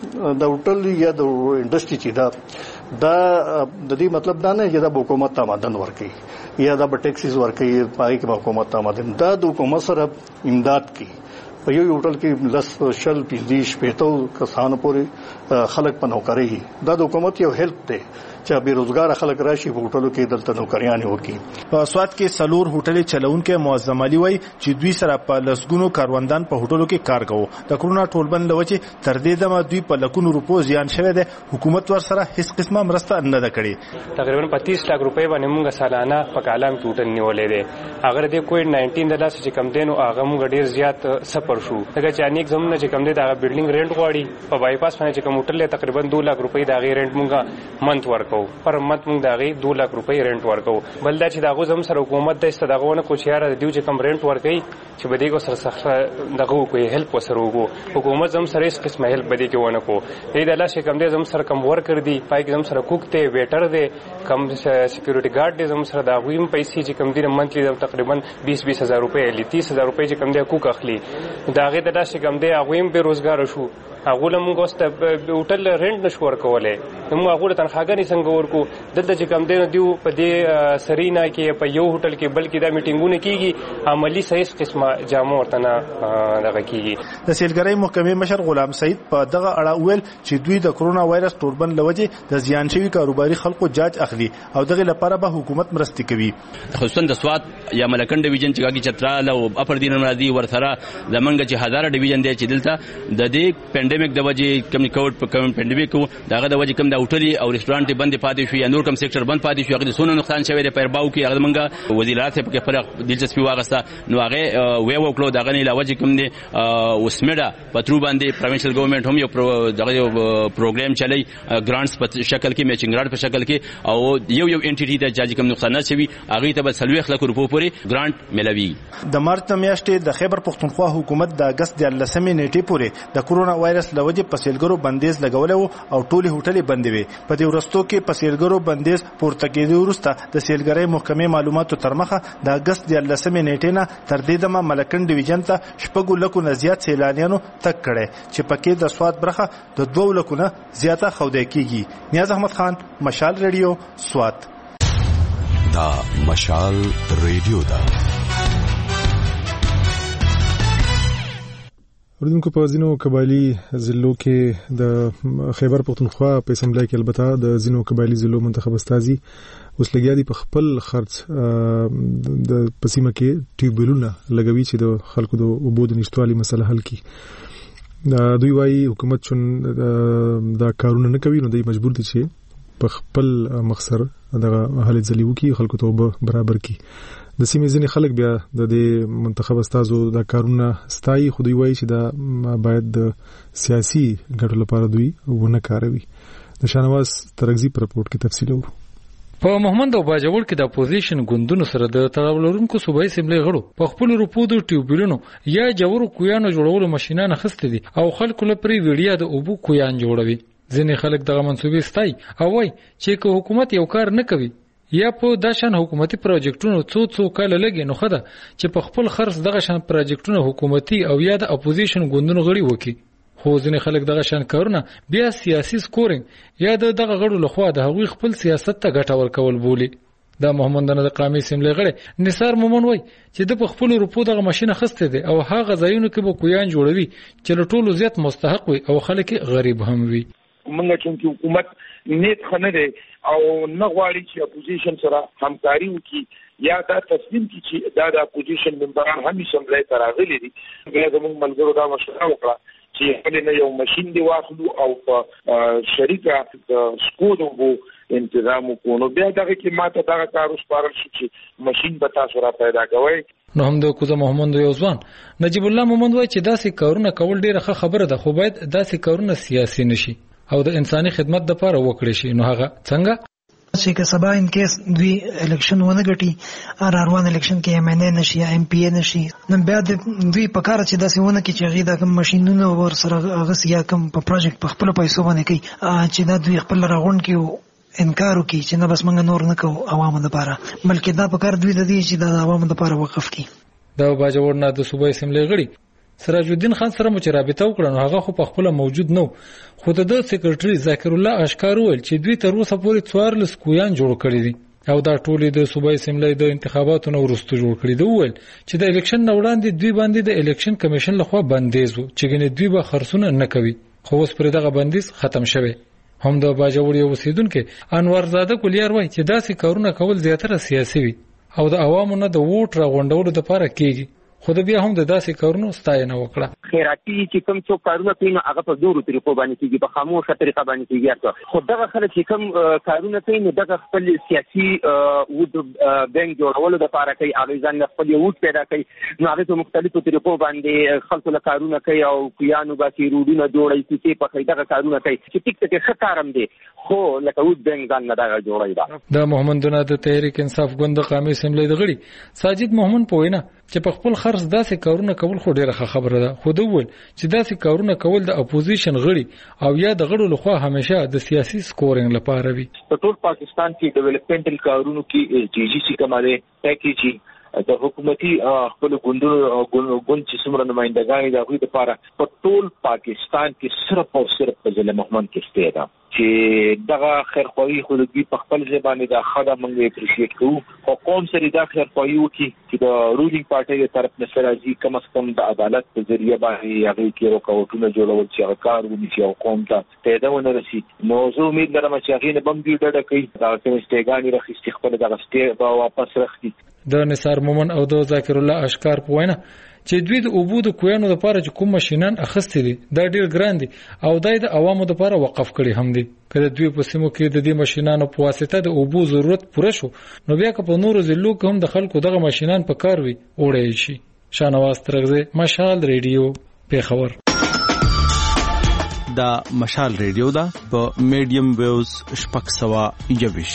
S18: د هوټل یا د انډستری چې دا دا د دې مطلب دا نه چې د حکومت تامدن ورکړي یا د ټیکسز ورکړي پای کې حکومت تامدن دا د حکومت سره امداد کوي په یو هوټل کې لس شل پیدیش پېتو کسانو پورې خلک په نوکری دا د حکومت یو هیلپ دی چې بیروزګار خلک راشي په هوټلو کې دلته نوکریان وکړي.
S16: په سواد کې سلور هوټلې چلونکو معظم علي وای چې دوی سره په لسګونو کاروندان په هوټلو کې کار کوي. د کرونا ټولبند لوچې تر دې دمه دوی په لکونو روپو زیان شوی دی. حکومت ور سره هیڅ قسمه مرسته نه ده کړې.
S19: تقریبا پچیس لک روپۍ باندې موږ سالانه په کالام کې هوټل نیولې دي. اگر د کووډ نایزده د لاس چې کم دینو هغه موږ ډیر زیات سفر شو. دغه چې انیک زمونه چې کم دي دا بلډینګ رینټ غواړي په بایپاس باندې چې کوم هوټل تقریبا دو لک روپۍ دا غي رینټ موږ منت ورکو پر منت موږ دا غي دو لک روپۍ رینټ ورکو. بل دا چې دا غو زم سره حکومت د استدغونه کو چیار دیو چې کم رینټ ورکي چې بده کو سره سره دغه کوی هیلپ وسره وګو. حکومت زم سره هیڅ قسمه هیلپ بده کې ونه کو. دې د لاس کم دي زم سره کم ور کړ دي پای کې زم سره کوکته ویټر دي کم سکیورټي ګارد دي زم سره دا غویم پیسې چې کم دي منتلی تقریبا بیس بیس هزار روپۍ ل تیس هزار روپۍ چې کم دي کوک اخلي. دا غي د لاس کم دي غویم به روزګار شو. هغه له موږ واست هوټل رینټ نشو ورکولای. موږ هغه تنخواګانی څنګه ورکو دلته چې کم دی دیو په دې سرینا کې په یو هوټل کې بلکې دا میټینګونه کیږي عملی صحیح قسمه جامو ورته نه دغه کیږي.
S16: د سیلګرۍ محکمې مشر غلام سعید په دغه اړه ویل چې دوی د کرونا وایرس توربند لوجې د زیان شوی کاروباري خلکو جاج اخلي او دغه لپاره به حکومت مرستې کوي.
S17: خصوصا د سواد یا ملکن ډیویژن چې کاږي چترال او اپر دین مرادي ورسره د منګه چې هزار ډیویژن دی چې دلته د دې پینډیمیک د وجې کم کوډ په کم پینډیمیک دغه د وجې کم د هوټلي او ریسټورانټ بند پاتې شو یا نور کم سېکټر بند پاتې شو. هغه د سونو نقصان شوی دی پیرباو کې هغه منګه وزیرات په کې پر دلچسپي واغسته نو هغه وی وکړو دغه نه علاوه کوم دی وسمډا پترو باندې پروینشل ګورنمنت هم یو دغه پروګرام چلی ګرانټس په شکل کې میچینګ ګرانټ په شکل کې او یو یو انټیټی د جاجي کوم نقصانات شوی هغه ته به سلويخ لک روپو پورې ګرانټ ملوي.
S16: د مارچ میاشتې د خیبر پختونخوا حکومت د اگست د لسمې نیټې پورې د کرونا وایرس لوجې په سیلګرو بندیز لګولې او ټولي هوټلې بندې وي. په دې ورستو کې په سیلګرو بندیز پورته کېدو وروسته د سیلګرۍ محکمې معلوماتو تر مخه د اگست د لسمې نیټې نه تر دې دمه ملکن ډیویژن ته شپږ لکو نه زیات سیلانیانو تک کړي چې پکې د سواد برخه د دوه لکو نه زیاته خوده کیږي. نیاز احمد خان، مشال ریډیو، سواد.
S20: دا مشال ریډیو دا
S1: اوردونکو په ځینو قبایلی ضلعو کې د خیبر پختونخوا په اسمبلی کې البته د ځینو قبایلی ضلعو منتخب استازي اوس لګیا دي په خپل خرڅ د پسیمه کې ټیوبلونه لګوي چې د خلکو د اوبو د نشټوالي مسله حل کړي. دوی وايي حکومت چون دا کارونه نه کوي نو دوی مجبور دي چې په خپل مخسر دغه حل ځلیو کې خلکو ته اوبه برابر کړي. د سیمې ځینې خلک بیا د دې منتخب استازو دا کارونه ستایي خو دوی وایي چې دا باید د سیاسي ګټو لپاره دوی ونه کاروي. د شانواز ترغزي پر رپورټ کې تفصیل ورو.
S21: په محمد او باجوړ کې د اپوزیشن ګوندونو سره د تړاو لرونکو صوبایي اسمبلی غړو په خپل روپو د ټیوبلونو یا جوړو کویانو جوړولو ماشينان خسته دي او خلکو لپاره ویډیا د اوبو کویان جوړوي. ځینې خلک دغه منسوبې ستایي او وایي چې که حکومت یو کار نه کوي یا په داشان حکومتي پروجیکټونو څو څو کال لګي نو خده چې په خپل خرڅ دغه شان پروجیکټونو حکومتي او یا د اپوزیشن ګوندونو غړي وکي. خو ځینې خلک دغه شان کارونه بیا سیاسي سکورینګ یا دغه غړو لخوا د هغوی خپل سیاست ته ګټه ورکول بولي. د محمد د قامي سیملې غړي نثار مومن وای چې د خپل روپو دغه ماشين خسته دي او هغه ځایونو کې به کویان جوړوي چې له ټولو زیات مستحق وي او خلک غریب هم وي.
S22: موږ چې حکومت نیت خنه ده او نه غواړي چې اپوزیشن سره همکاري وکړي یا دا تصمیم کی چې دا د اپوزیشن ممبران هم اسمبلی ته راغلي دي. بیا زموږ منځرو دا مشوره وکړه چې خپل نه یو ماشين دی واخلو او په شریکه د سکودو وو تنظیم وکړو. بیا دغه کې ماته دا کار وسپارل شي چې ماشين به تاسو را پیدا کوي.
S21: نو هم د کوزه محمد یو ځوان نجیب الله محمد وای چې داسې کارونه کول ډیره ښه خبره ده خو باید داسې کارونه سیاسي نشي او د انساني خدمت لپاره وکړي شي. نو هغه څنګه
S3: چې که سبا ان کیس دوی الیکشن ونه ګټي روان الیکشن کې ایم ان ای نشي ایم پی ای نشي نن بیا د دوی په کار چې داسې ونه کې چې غي دا کوم ماشينونه ور سره غس یا کوم په پروجیکټ په خپل پیسو باندې کوي چې دا دوی خپل راغون کې انکار وکړي چې نه بس موږ نور نه کوو عوامو لپاره بلکې دا په کار دوی د دې چې د عوامو لپاره وقف کړي. دا باجوړ نه د صوبې اسمبلی غړي سراج الدین خان سره مو چې رابطه وکړه نو هغه خو په خپل موجود نو خو د سکرټري ذکر الله اشکار ول چې دوی تر اوسه پورې څوارلس کویان جوړ کړی دي او دا ټول د صوبې اسمبلی د انتخاباتو نو ورسته جوړ کړی دی ول چې د الیکشن نه وړاندې دوی باندې د الیکشن کمیشن لخوا بندیز وو چې ګنې دوی به خرڅونه نه کوي خو اوس پر دغه بندیز ختم شوی. هم د باجوړ یو اوسیدونکو انور زاده کولیار وای چې داسې کارونه کول زیاتره سیاسي وي او د عوامو نه د ووټ راغونډولو لپاره کیږي خو د بیا هم د داسې کارونو ستاینه وکړه.
S4: خیراتي چې کوم څوک کارونه کوي نو هغه په دوه طریقو باندې کیږي په خاموشه طریقه باندې کیږي خو دغه خلک چې کوم کارونه کوي نو دغه خپل سیاسي ووټ بانک جوړولو لپاره کوي هغه ځان خپل ووټ پیدا کوي نو هغه په مختلفو طریقو باندې خلکو له کارونه کوي او کیانو باندې روډونه جوړوي چې په خیدغه کارونه کوي چې ټیک ټیک ښه کارم دي خو لکه ووټ بانک ځان نه دا جوړوي. دا
S21: د محمدونه د تحریک انصاف ګوند قومي اسمبلی د غړي ساجد محمد پوینا چې په خپل خرڅ داسې کارونه کول خو ډیره خبره ده خو دوی چې داسې کارونه کول د اپوزیشن غړي او یا د غړو لخوا همیشه د سیاسي سکورینګ لپاره وي.
S22: په ټول پاکستان کې ډیولپمنټل کارونو کې جی جی سی کومه پیکیجي د حکومتي خپل ګوندونو ګوند چې څومره نمائندګان د غوي لپاره په ټول پاکستان کې صرف او صرف په ځل محمد کې ستې ده چې دغه خیرخواهي خو د په خپل ځبانه د خاله منګي اپریشیټ کوو او قوم سره د خیرخواهي وکي چې د رولینګ پارټي د طرف نه سره ځي کم از کم د عدالت په ذریعہ باندې هغه کې رکاوټونه جوړول چې هغه کار ونیسي او قوم ته پیدا ونه رسي. نو زه امید لرم چې هغه نه بم دی ډډه کوي دا چې استګانی راخستي خپل دغه سټي به واپس راخستي.
S21: د نثار مومن او د ذکر الله اشکار په وینا چې دوی د اوبو د کویانو لپاره چې کوم ماشينان اخستې دي دا ډیر ګران دي او دای د عوامو لپاره وقف کړي هم دي کله دوی په سیمو کې د دې ماشينانو په واسطه د اوبو ضرورت پوره شو نو بیا که په نورو ضلعو کې هم د خلکو دغه ماشينان په کار وي وړي شي. شانواز ترغزه مشال ریډیو پیښور.
S23: دا مشال ریډیو دا په میډیم ویوز شپږ سوه یوویش.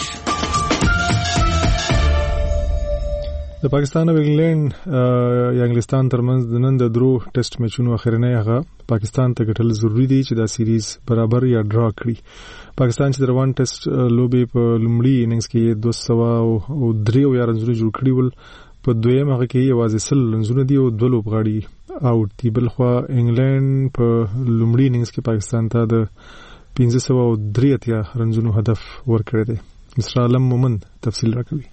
S1: د پاکستان او انګلند یا انګلستان ترمنځ د نن د درو ټیسټ میچونو اخرنۍ هغه پاکستان ته ګټل ضروری دی چې دا سیریز برابر یا ډرا کړي. پاکستان چې د روان ټیسټ لوبي په لومړي اننګز کې دوه سوه او درې یا رنزونه جوړ کړي ول په دویم هغه کې یوازې سل رنزونه دي او دوه لوبغاړي اوټ دي. بل خو انګلند په لومړي اننګز کې پاکستان ته د پنځه سوه او درې اتیا رنزونو هدف ورکړی دی. مصر عالم مومن تفصیل راکوي.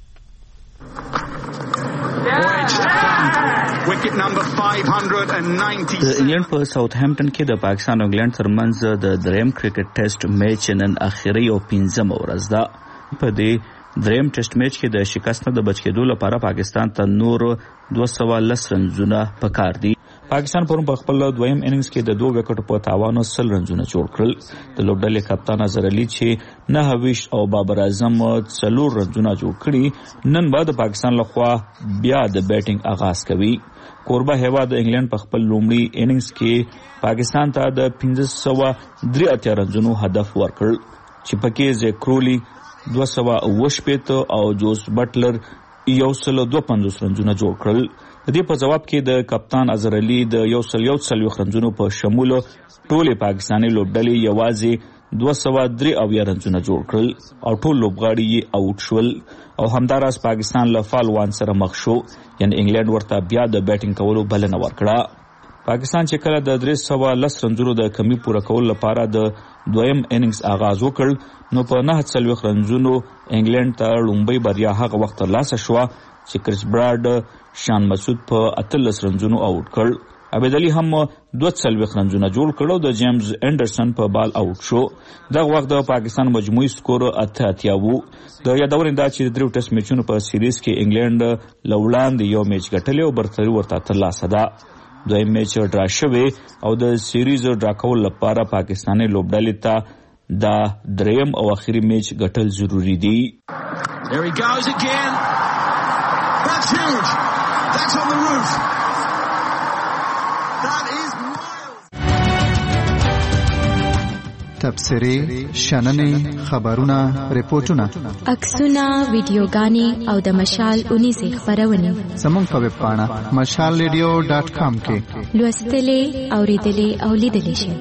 S24: د انګلند په ساوث هامپټن کې د پاکستان او انګلند ترمنځ د دریم کرکټ ټیسټ میچ نن اخیری او پنځمه ورځ ده. په دې دریم ټیسټ میچ کې د شکست نه د بچ کېدو لپاره پاکستان ته نور دوه سوه لس رنزونه پکار دي. پاکستان پرون په خپل دویم اننګز کې د دوه وکټو په تاوان سل رنزونه جوړ کړل. د لوبډلې کپتان اظهر علي چې نه هویش او بابر اعظم څلور رنزونه جوړ کړي نن بعد پاکستان لخوا بیا د بیټینګ آغاز کوي. کوربه هیواد انګلند په خپل لومړي اننګز کې پاکستان ته د پنځه سوه درې اتیا رنزونو هدف ورکړ چې پکې زیکرولی دوه سوه اوه شپېته او جوس بټلر یو سل دوه پنځوس رنزونه جوړ کړل. د دې په جواب کې د کپتان اظهر علي د یو سل یو څلوېښت رنزونو په شمول ټولې پاکستاني لوبډلې یوازې دوه سوه درې اویا رنزونه جوړ کړل او ټول لوبغاړي یې آوټ شول او همداراز پاکستان له فال وان سره مخ شو یعنی انګلند ورته بیا د بیټینګ کولو بلنه ورکړه. پاکستان چې کله د درې سوه لس رنزونو د کمی پوره کولو لپاره د دویم اننګز آغاز وکړ نو په نهه څلوېښت رنزونو انګلند ته لومړی بریا هغه وخت ترلاسه شوه چې کریس براډ شان مسعود په اتلس رنزونو آوټ کړ. عبید علي هم دوه څلوېښت رنزونه جوړ کړ او د جیمز انډرسن په بال آوټ شو. دغه وخت د پاکستان مجموعي سکور اته اتیا وو. د یادوري دا چې د درو ټیسټ میچونو په سیریز کې انګلند له وړاندې یو میچ ګټلی او برتري ورته ترلاسه ده. دویم میچ ډرا شوی او د سیریز ډرا کول لپاره پاکستاني لوبډلې ته دا دریم او اخري میچ ګټل ضروری دی.
S25: There he goes again. That's huge. That's on the roof. That is
S5: تبصرې شننې خبرونه ریپورتونه
S6: عکسونه ویډیوګانې او د مشال اونیزې خبرونه
S5: زموږ په ویب پاڼه مشال ریډیو ډاټ کام کې
S6: لوستلې اوریدلې او لیدلې شئ.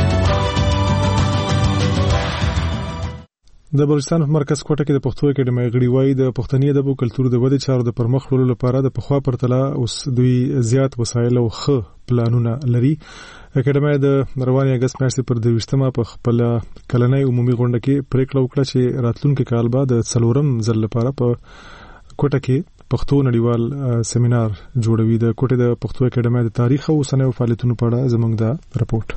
S1: د بلوچستان په مرکز کوټه کې د پښتو اکیډمۍ غړي وایي د پښتني ادب او کلتور د ودې چارو د پرمخ وړلو لپاره د پخوا پرتله اوس دوی زیات وسایل او ښه پلانونه لري. اکیډمۍ د رواني اگست میاشتې پر دویشتمه په خپل کلنۍ عمومي غونډه کې پریکړه وکړه چې راتلونکي کال به د څلورم ځل لپاره په کوټه کې پښتو نړیوال سیمینار جوړوي. د کوټې د پښتو اکیډمۍ د تاریخ او اوسنیو فعالیتونو په اړه زموږ د رپورت.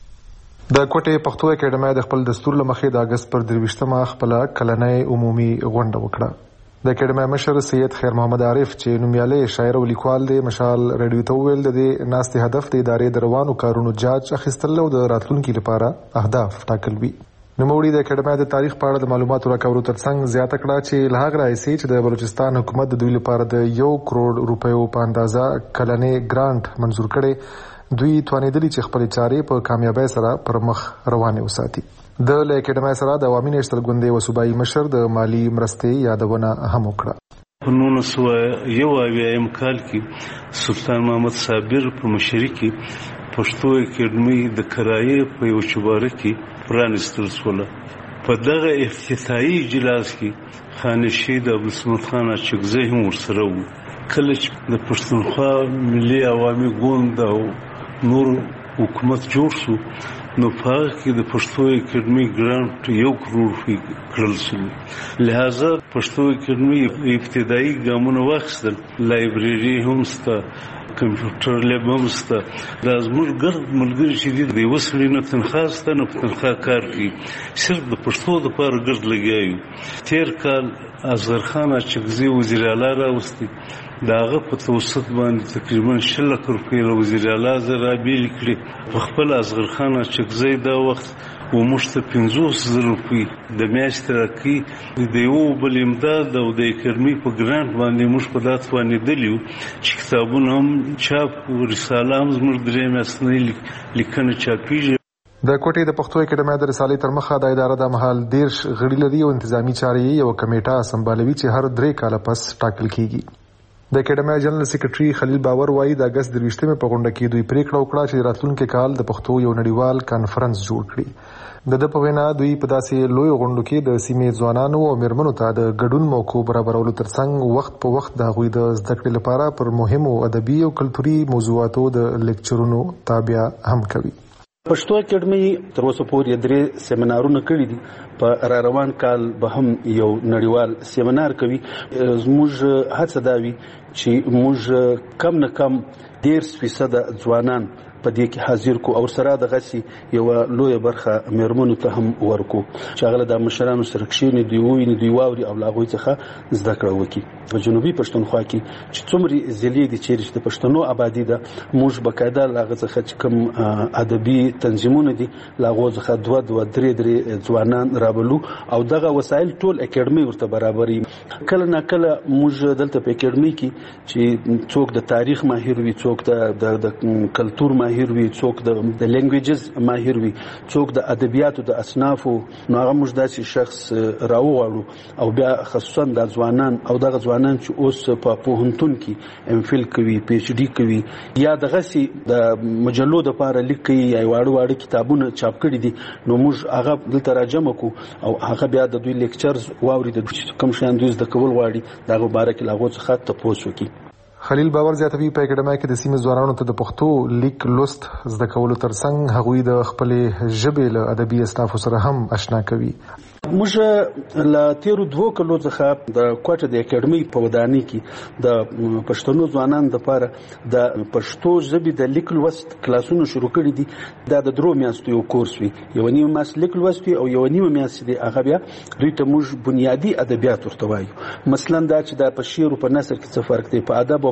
S1: د کوټې پښتو اکیډمۍ د خپل دستور لمخې د اگست پر درویشتمه خپل کلنۍ عمومي غونډه وکړه. د اکیډمۍ مشر سید خیر محمد عارف چې نومیالی شاعر او لیکوال دی مشال ریډیو ته وویل د دې ناستې هدف د ادارې د روانو کارونو جاج اخیستل او د راتلونکي لپاره اهداف ټاکل وي. نوموړي د اکیډمۍ د تاریخ په اړه د معلوماتو راکولو ترڅنګ زیاته کړه چې له هغه راهیسې چې د بلوچستان حکومت د دوی لپاره د یو کروڑ روپیو په اندازه کلنۍ ګرانټ منظور کړي دوی توانیدلي چې خپل چارې په کامیابی سره پر مخ روانې وساتي. د اکیډمۍ سره د عوامي نېشنل ګوندې و صوبایي مشر د مالی مرستې یادونه هم وکړه.
S7: په نولس سوه یو اویایم کال کې سلطان محمد صابر په مشرۍ کې پښتو اکیډمۍ د کرایې په یو چوباره کې پرانیستل شوله. په دغه افتتاحي اجلاس کې خانشي د عبدالصمد خان اچکزی هم ورسره و. کله چې د پښتونخوا ملي عوامي ګوند او نور حکومت جوړ شو نو په هغه کې د پښتو اکیډمۍ ګرانټ یو کروڑ روپۍ کړل شوي. لہذا پښتو اکیډمۍ ابتدایي ګامونه واخیستل. لایبرري هم شته، کمپیوټر لیب هم شته. دا زموږ ګرد ملګري چې دي د یوه سړي نه تنخوا شته نه په تنخوا کار کوي، صرف د پښتو دپاره ګرد لګیا یو. تېر کال اصغر خان اچکزي وزیر اعلی راوستی، د هغه په توسط باندې تقریبا شل لکه روپۍ له وزیر اعلی زه رابېلې کړې. په خپل اصغر خان اچکزی دا وخت و موږ ته پنځوس زره روپۍ د میاشتې راکوي. د یو بل امداد او د اکیډمۍ په ګرانټ باندې موږ په دا توانېدلي وو چې کتابونه هم چاپ و، رساله هم زموږ درې میاشتنۍ لیکنه چاپېږي.
S1: د کوټې د پښتو اکیډمۍ د رسالې تر مخه د اداره د مهال دیرش غړي لري او انتظامی چارې یو کمیټه سمبالوي چې هر درې کاله پس ټاکل کیږي. د اکیډمۍ جنرال سیکریټري خلیل باور وایي د اگست درویشتمې په غونډه کې دوی پریکړه وکړه چې راتلونکي کال د پښتو یو نړیوال کانفرنس جوړ کړي. د ده په وینا دوی په داسې لوی غونډو کې د سیمې ځوانانو او میرمنو ته د ګډون موقع برابرولو ترڅنګ وخت په وخت د هغوی د زده کړې لپاره پر مهمو ادبي او کلتوري موضوعاتو د لیکچرونو تابع هم کوي.
S8: پښتو اکیډمۍ تر اوسه پورې درې سیمینارونه کړي دي. په را روان کال به هم یو نړیوال سیمینار کوي. زموږ هڅه دا وي چې موږ کم نه کم دیرش فیصده ځوانان په دې کې حاضر کو او سره د غسي یو لوی برخه میرمنو ته هم ورکو چې هغه د مشرانو سره کښینې دی ویني دی واوري او لاغوي څخه زده کړه وکړي. په جنوبي پښتونخوا کې چې څومره ځلې دي چې د پښتنو آبادی ده موږ بقاعده لاغه څخه چې کوم ادبي تنظیمونه دي لاغو څخه دوه دوه درې درې ځوانان رابلو او دغه وسایل ټول اکیډمۍ ورته برابرې. کله نه کله موږ دلته په اکیډمۍ کې چې څوک د تاریخ ماهر وي، څوک د کلتور ماهر وي، څوک د لینګویجز ماهر وي، څوک د ادبیاتو د اصنافو، نو هغه موږ داسې شخص راوغواړو او بیا خصوصا د ځوانان او دغه ځوانان چې اوس په پوهنتون کې ام فل کوي، پی ایچ ډي کوي یا دغه سي د مجلو د لپاره لیکي یا واړه واړه کتابونه چاپ کړي دي، نو موږ هغه دلته راجمع کو او هغه بیا د دوی لیکچرز واوري د کوم شان دوی د کول واړي دغه مبارک لاغو څخه تاسو وکي.
S1: خلیل باور زیاتوي په اکیډمۍ کې د سیمې ځوانانو ته د پښتو لیک لوست زده کولو ترڅنګ هغوی د خپلې ژبې له ادبي اصنافو سره هم آشنا کوي.
S8: موږ له تیرو دوه کلو څخه د کوټه د اکیډمۍ په ودانۍ کې د پښتنو ځوانانو لپاره د پښتو ژبې د لیک لوست کلاسونه شروع کړي دي. دا د درو میاشتو یو کورس وي، یو نیمه میاشت لیک لوست او یو نیمه میاشت دی هغه بیا دوی ته موږ بنیادی ادبیات ورته وایو. مثلا دا چې د په شعر او په نثر کې څه فرق دی، په ادب او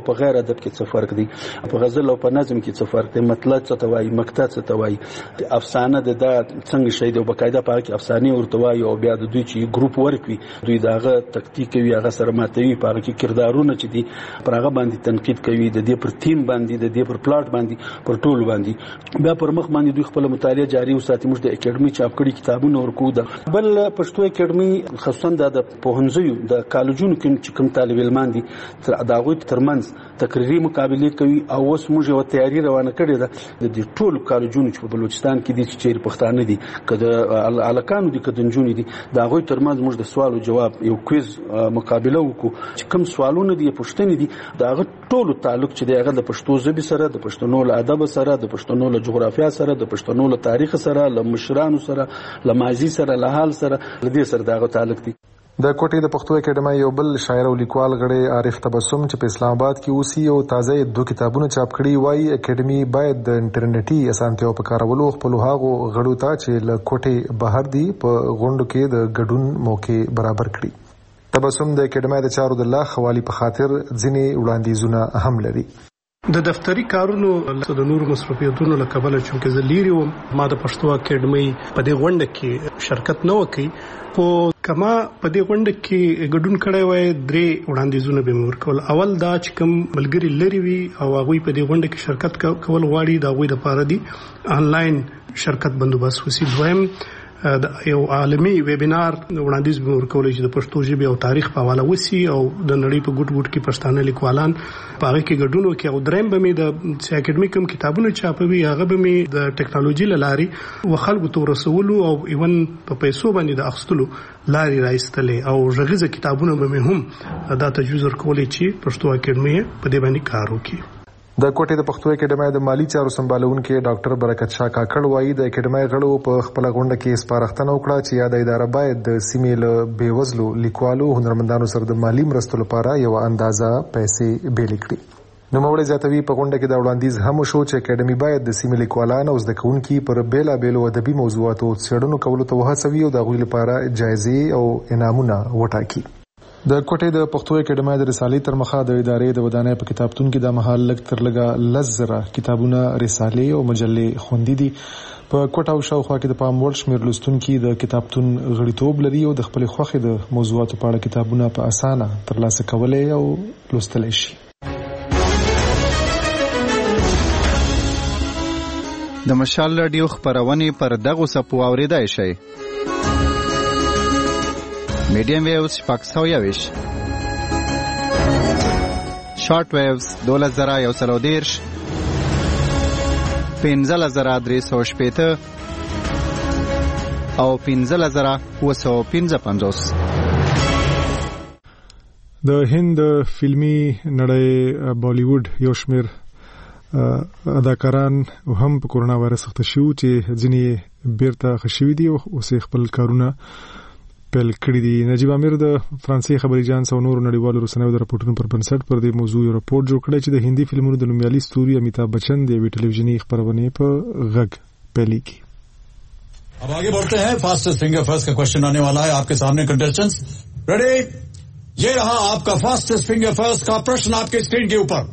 S8: په غیر ادب کې څه فرق دی، په غزل او په نظم کې څه فرق دی، مطلب څه ته وایي، مقطع څه ته وایي، افسانه د دا څنګه شي دی، بقاعده په کې افسانه ورته وایي او بیا د دوی چې ګروپ ورکوي دوی داغه تکتیک کوي، هغه سره ماتوي، په هغه کې کردارونه چې دي پر هغه باندې تنقید کوي، د دې پر تیم باندې، د دې پر پلاټ باندې، پر ټول باندې بیا پر مخ باندې دوی خپل مطالعه جاری وساتي. موږ د اکیډمي چاپ کړي کتابونه ورکو. د بل پښتو اکیډمي خصوصا د پوهنځیو د کالجونو کې چې کوم طالب علمان دي د هغوی ترمنځ تقریري مقابله کوي او اوس موږ یو تیاری روانه کړې ده د دې ټولو کالجونو چې په بلوچستان کې دي چې چیرې پښتانه دي کده الکانو دي کده نجونې دي د هغوی ترمنځ موږ د سوال او جواب یو کویز مقابله وکړو چې کوم سوالونه دي پوښتنې دي د هغه ټولو تعلق چې دی هغه د پښتو ژبې سره، د پښتنو له ادب سره، د پښتنو له جغرافیا سره، د پښتنو له تاریخ سره، له مشرانو سره، له ماضي سره، له حال سره، له دې سره دغه تعلق دی.
S1: د کوټې د پښتو اکیډمۍ یو بل شاعر او لیکوال غړی عارف تبسم چې په اسلام آباد کې اوسي او تازه دوه کتابونه چاپ کړي، وایي اکیډمي باید د انټرنیټي اسانتیاو په کارولو خپل هغو غړو ته چې له کوټې بهر دي په غونډو کې د ګډون موقع برابر کړي. تبسم د اکیډمۍ د چارو د لا خوالي په خاطر ځینې وړاندیزونه هم لري.
S9: د دفتری کارونو د نورو مصروفیتونو له کبله چې زه لیري وم، ما د پښتو اکیډمۍ په دې غونډه کې شرکت نه وکړ، خو کما په دې غونډه کې ګډون کړی وای درې وړاندیزونه به مې ورکول. اول دا چې کوم ملګري لري وي او هغوی په دې غونډه کې شرکت کول غواړي د هغوی دپاره دي آنلاین شرکت بندوبست وسي. دویم د یو عالمي ویبینار وړاندیز به ورکول چې د پښتو ژبې او تاریخ په حواله وسی او د نړۍ په ګډ ګډ کې پښتانه لیکوالان په هغه کې ګډون وکړي. او دریم به مې د اکیډمي کوم کتابونه چاپوي هغه به مې د ټیکنالوژي له لارې و خلکو ته ورسولو او ایون په پیسو باندې د اخیستلو لارې راایستلې او غږیزه کتابونه به مې هم دا تجویز ورکولی چې پښتو اکیډمي په دې باندې کار وکړي.
S1: د کوټې د پښتو اکیډمۍ د مالی چارو سمبالونکو ډاکټر برکت شاه کاکړ وایي د اکیډمۍ غړو په خپل غونډه کې سپارښتنه وکړه چې یاد اداره باید د سیمې له بیوزلو لیکوالو هنرمندانو سره د مالی مرستو لپاره یو اندازه پیسې بیل کړي. نوموړی زیاتوي په غونډه کې د وړاندیز هم شو چې اکیډمي باید د سیمې لیکوالان او زده کوونکي پر بیلابیلو ادبي موضوعاتو څېړنو کولو ته وهڅوي او د هغوی لپاره جایزې او انعامونه وټاکي. د کوټې د پښتو اکیډمۍ د رسالې تر مخه د ادارې د ودانۍ په کتابتون کې د مهال لږ تر لږه لس زره کتابونه، رسالې او مجلې خوندي دي. په کوټه او شاوخوا کې د پام وړ شمېر لوستونکي د کتابتون غړیتوب لري او د خپلې خوښې د موضوعاتو په اړه کتابونه په اسانه ترلاسه کولی او لوستلی شي.
S5: د مشال رادیو خبرونه پر دغه سپو اوریدای شي. میډیم ویوز شپږ سوه یویش، شارټ ویوز دولس زره یو سل او دېرش، پنځلس زره درې سوه شپېته او پنځلس زره اووه سوه پنځه پنځوس.
S1: د هند فلمي نړۍ بالیوډ یو شمېر اداکاران هم په کورونا وایرس اخته شو چې ځینې بیرته ښه شوي دي او اوس خپل کارونه پیل کړی دي. نجیب امیر د فرانسې خبري جانس او نورو نړیوالو رسنیو د راپورټونو پر بنسټ پر دې موضوع یو راپورټ جوړ کړی چې د هندي فلمونو د نومیالي ستوري امیتاب بچن د یوې ټلویزیوني خبرونې په غږ پیلي کی.
S11: अब आगे बढ़ते हैं. फास्टेस्ट फिंगर फर्स्ट का क्वेश्चन आने वाला है आपके सामने. Contestants ready? ये रहा आपका फास्टेस्ट फिंगर फर्स्ट का प्रश्न आपके स्क्रीन के ऊपर.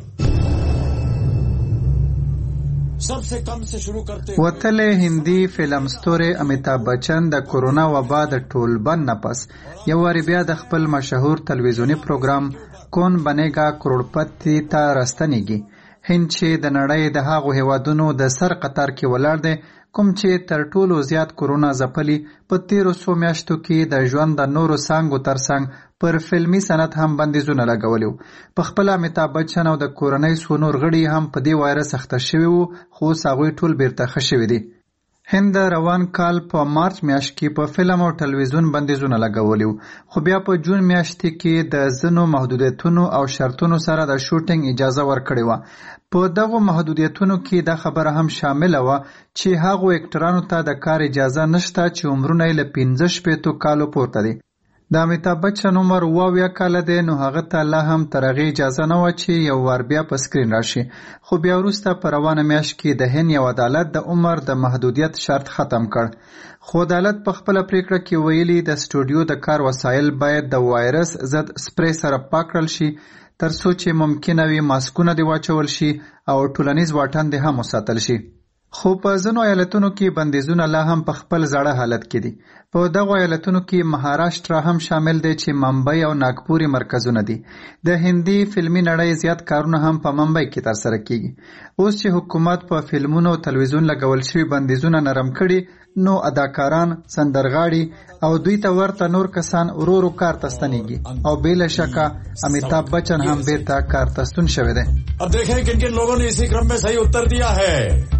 S5: وتل هندي فلم ستوري امیتاب بچن د کورونا وبا د ټول بند نه پس یو واری بیا د خپل مشهور تلویزیونی پروګرام کون بنیگا کروڑپتی ته راستنیږي. هند چې د نړۍ د هغو هیوادونو د سر قطار کې ولاړ دی کوم چې تر ټولو زیات کورونا ځپلي. په تیرو څو میاشتو کې د ژوند د نورو څانګو ترڅنګ پر فلمي صنعت هم بندیزونه لګولي وو. په خپله امیتاب بچن او د کورنۍ څو نور غړي هم په دې وایرس اخته شوي وو خو اوس هغوی ټول بیرته ښه شوي دي. هند روان کال په مارچ میاشت کې په فلم او ټلویزیون بندیزونه لګولي وو خو بیا په جون میاشت کې د ځینو محدودیتونو او شرطونو سره د شوټینګ اجازه ورکړې وه. په دغو محدودیتونو کې دا خبره هم شامله وه چې هغو اکټرانو ته د کار اجازه نشته چې عمرونه یې له پنځه شپېتو کالو پورته دي. د امیتاب بچن عمر اووه اویا کاله دی نو هغه ته لا هم تر هغې اجازه نه وه چې یو وار بیا په سکرین راشي خو بیا وروسته په روانه میاشت کې د هند یو عدالت د عمر د محدودیت شرط ختم کړ خو عدالت په خپله پریکړه کې ویلي د سټوډیو د کار وسایل باید د وایرس ضد سپری سره پاک کړل شي ترڅو چې ممکنه وي ماسکونه دې واچول شي او ټولنیز واټن دې هم وساتل شي. خو په ځینو ایالتونو کې بندیزونه لا هم په خپل زړه حالت کې دي. په دغو ایالتونو کې مهاراشټرا هم شامل دی چې ممبئی او ناګپور مرکزونه دي. د هندي فلمي نړۍ زیات کارونه هم په ممبئی کې ترسره کیږي. اوس چې حکومت په فلمونو او تلویزیون لګول شوي بندیزونه نرم کړي، نو اداکاران، سندرغاړي او دوی ته ورته نور کسان ورو ورو کار ته ستنېږي او بې له شکه امیتاب بچن هم بیرته کار ته ستون شوی دی.
S11: अब देखें किन किन लोगों ने इसी क्रम में सही उत्तर दिया है.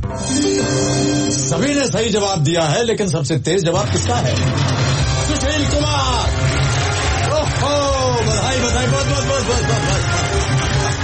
S11: सभी ने सही जवाब दिया है, लेकिन सबसे तेज जवाब किसका है? सुशील कुमार. ओहो, बधाई बधाई, बहुत बहुत बहुत बहुत बहुत.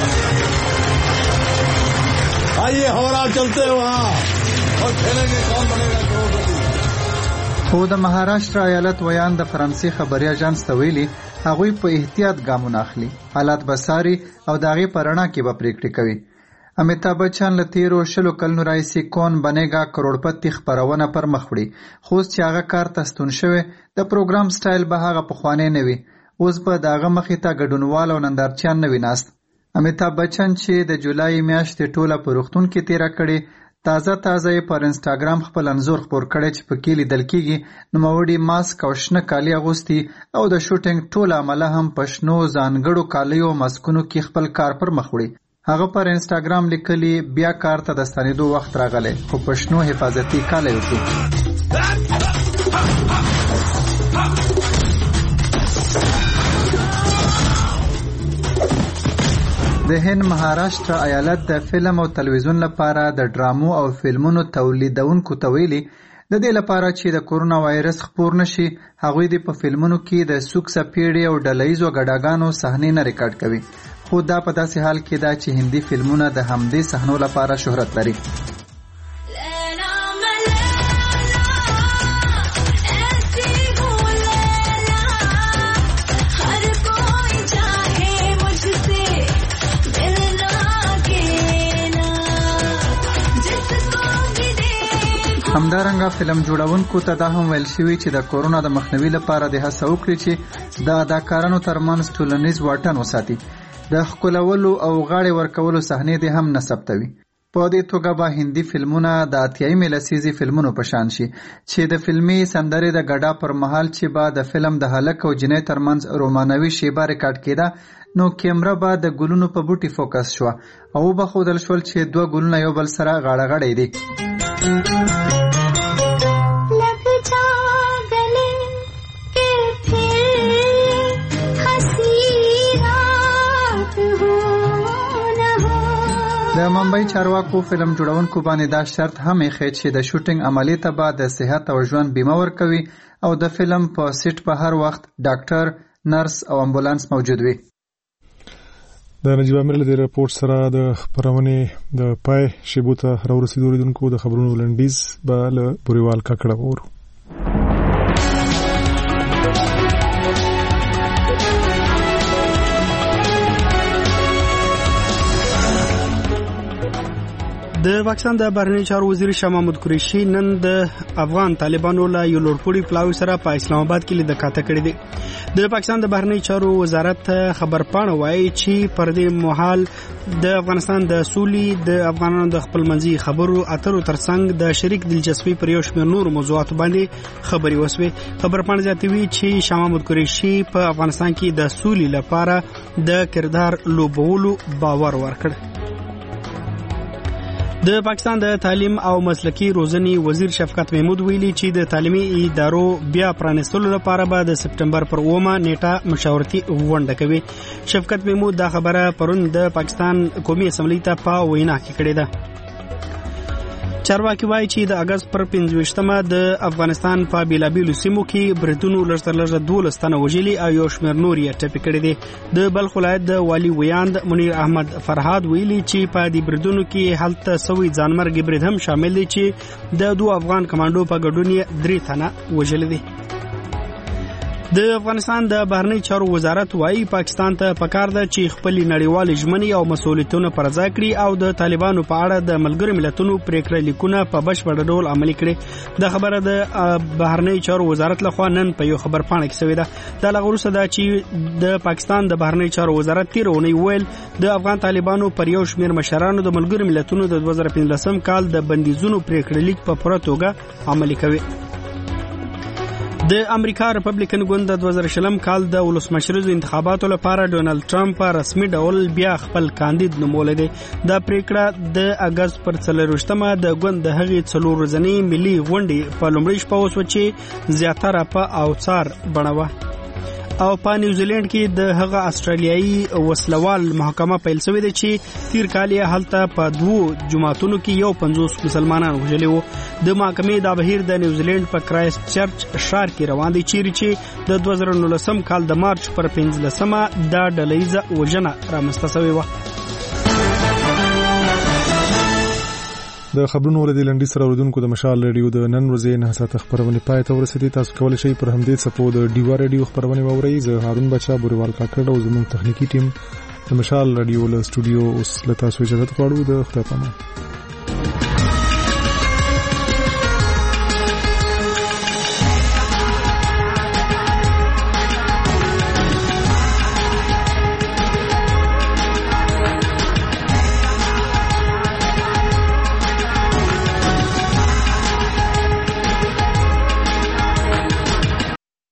S11: आइए हमारा चलते हैं वहाँ और खेलेंगे कौन बनेगा करोड़पति.
S5: خو د مهاراشټرا ایالت ویان د فرانسې خبري اژانس ته ویلي هغوی په احتیاط ګامونه اخلي، حالات به څاري او د هغې په رڼا کې به پریکړې کوي. امیتاب بچن له تیرو شلو کلونو راهیسې کون بنېګا کروڑپتی خپرونه پر مخ وړي، خو اوس چې هغه کار ته ستون شوی د پروګرام سټایل به هغه پخوانی نه وي. اوس به د هغه مخې ته ګډونوال او نندارچیان نه وي ناست. امیتاب بچن چې د جولای میاشتې ټوله په روغتون کې تیره کړې، تازه تازه یې پر انسټاګرام خپل انځور خپور کړی چې پکې لیدل کېږي نوموړي ماسک او شنه کالي اغوستي او د شوټینګ ټوله عمله هم په شنو ځانګړو کالیو او ماسکونو کې خپل کار پر مخ وړي. هغه پر انسټاګرام لیکلي بیا کار ته د ستنېدو وخت راغلی، خو په شنو حفاظتي کالیو کې. د هند مهاراشټرا ایالت د فلم او تلویزیون لپاره د ډرامو او فلمونو تولیدونکو ته ویلي د دې لپاره چې د کورونا وایرس خپور نشي، هغوی دې په فلمونو کې د سوک سپیړې او ډلهییزو ګډاګانو صحنې نه ریکارډ کوي. خو دا په داسې حال کې ده چې هندي فلمونه د همدې صحنو لپاره شهرت لري. همدارنګه فلم جوړونکو ته دا هم ویل شوي چې د کورونا د مخنیوي لپاره د هڅه وکړي چې د اداکارانو ترمنځ ټولنیز واټن وساتي. د ښکلولو او غاړې ورکولو صحنې دې هم نه ثبتوي. په دې توګه به هندي فلمونه د اتیایمې لسیزې فلمونو په شان شي چې د فلمي سندرې د ګډا پر مهال چې به د فلم د هلک او جنۍ ترمنځ رومانوي شیبه ریکارډ کېده، نو کیمره به د ګلونو په بوټي فوکس شوه او وبښودل شول چې دوه ګلونه یو بل سره غاړه غړی دي. د ممبئی چارواکو فلم جوړونکو باندې دا شرط هم ایښی چې د شوټینګ عملیې ته به د صحت او ژوند بیمه ورکوي او د فلم په سیټ په هر وخت ډاکټر، نرس او امبولانس موجود وي.
S1: د نجیب امیر له راپورټ سره د خبرونې د پای شیبو ته راورسېدو لیدونکو د خبرونو لنډیز به له بوریوال کاکړه وورو.
S2: د پاکستان د بهرنی چارو وزیر شاه محمود قریشي نن د افغان طالبانو له یو لوړپوړي پلاوي سره په اسلام آباد کې لیدکاته کړې دي. د پاکستان د بهرنی چارو وزارت خبرپاڼه وایي چې پر دې مهال د افغانستان د سولې د افغانانو د خپلمنځي خبرو اترو ترڅنګ د شریک دلچسپي پر یو شمېر نور موضوعات باندې خبري وسوي. خبرپاڼه زیاتوي چې شاه محمود قریشي په افغانستان کې د سولې لپاره د کردار لوبولو باور ورکړ. د پاکستان د تعلیم او مسلکي روزنې وزیر شفقت محمود ویلي چې د تعلیمي ادارو بیا پرانیستلو لپاره به د سپټمبر پر اومه نیټه مشاورتي غونډه کوي. شفقت محمود دا خبره پرون د پاکستان قومي اسمبلی ته په وینا کې کړې ده. چارواکي وایي چې د اگست پر پنځویشتمه د افغانستان په بیلابیلو سیمو کې بریدونو لږ تر لږه دولس تنه وژلي او یو شمېر نور یې ټپي کړي دي. د بلخ ولایت د والي ویاند منیر احمد فرهاد ویلي چې په دې بریدونو کې هلته سوي ځانمرګي برید هم شامل دي چې د دوه افغان کمانډو په ګډون یې درې تنه وژلي دي. د افغانستان د بهرنی چارو وزارت وايي پاکستان ته پکار ده چې خپل نړیوال ژمنې او مسؤلیتونه پر ځای کړي او د طالبانو په اړه د ملګرو ملتونو پریکړه لیکونه په بشپړ ډول عملي کړي. د خبره د بهرنی چارو وزارت لخوا نن په یو خبر پاڼه کې شوې ده. د لغورسه ده چې د پاکستان د بهرنی چارو وزارت تیرونی ویل د افغان طالبانو پر یو شمېر مشرانو د ملګرو ملتونو د دوه زره پنځلسم کال د بندیزونو پریکړه لیک په پوره توګه عملي کوي. د امریکا ریپبلیکن ګوند د دوه زره شلم کال د ولسمشریزو انتخاباتو لپاره ډونالد ټرمپ په رسمي ډول بیا خپل کاندید نومولی دی. دا پریکړه د اګست پر څلرویشتمه د ګوند د هغې څلور ورځنۍ ملي غونډې په لومړۍ شپه وشوه چې زیاتره په اوڅار بڼه وه. او په نیوزیلند کې د هغه استرالیایي وسلوال محکمه پیل شوې ده چې تیر کال یې هلته په دوو جماعتونو کې یو پنځوس مسلمانان وژلي وو. د محکمې دا بهیر د نیوزیلند په کرایسټ چرچ ښار کې روان دی چیرې چې د دوه زره نولسم کال د مارچ پر پنځلسمه دا ډلهییزه وژنه رامنځته شوې وه.
S1: د خبرونو ولې لنډي سره اوریدونکو د مشال ریډیو د نن ورځې نه ساعت خبرونه پای ته ورسېدي. تاسو کولی شئ پر همدې څپو د ډیوا ریډیو خبرونه واورئ. زه هارون بچا بوریوال کاکړ او زموږ تخنیکی ټیم د مشال ریډیو له سټوډیو اوس له تاسو اجازه غواړو. د خدای پامان.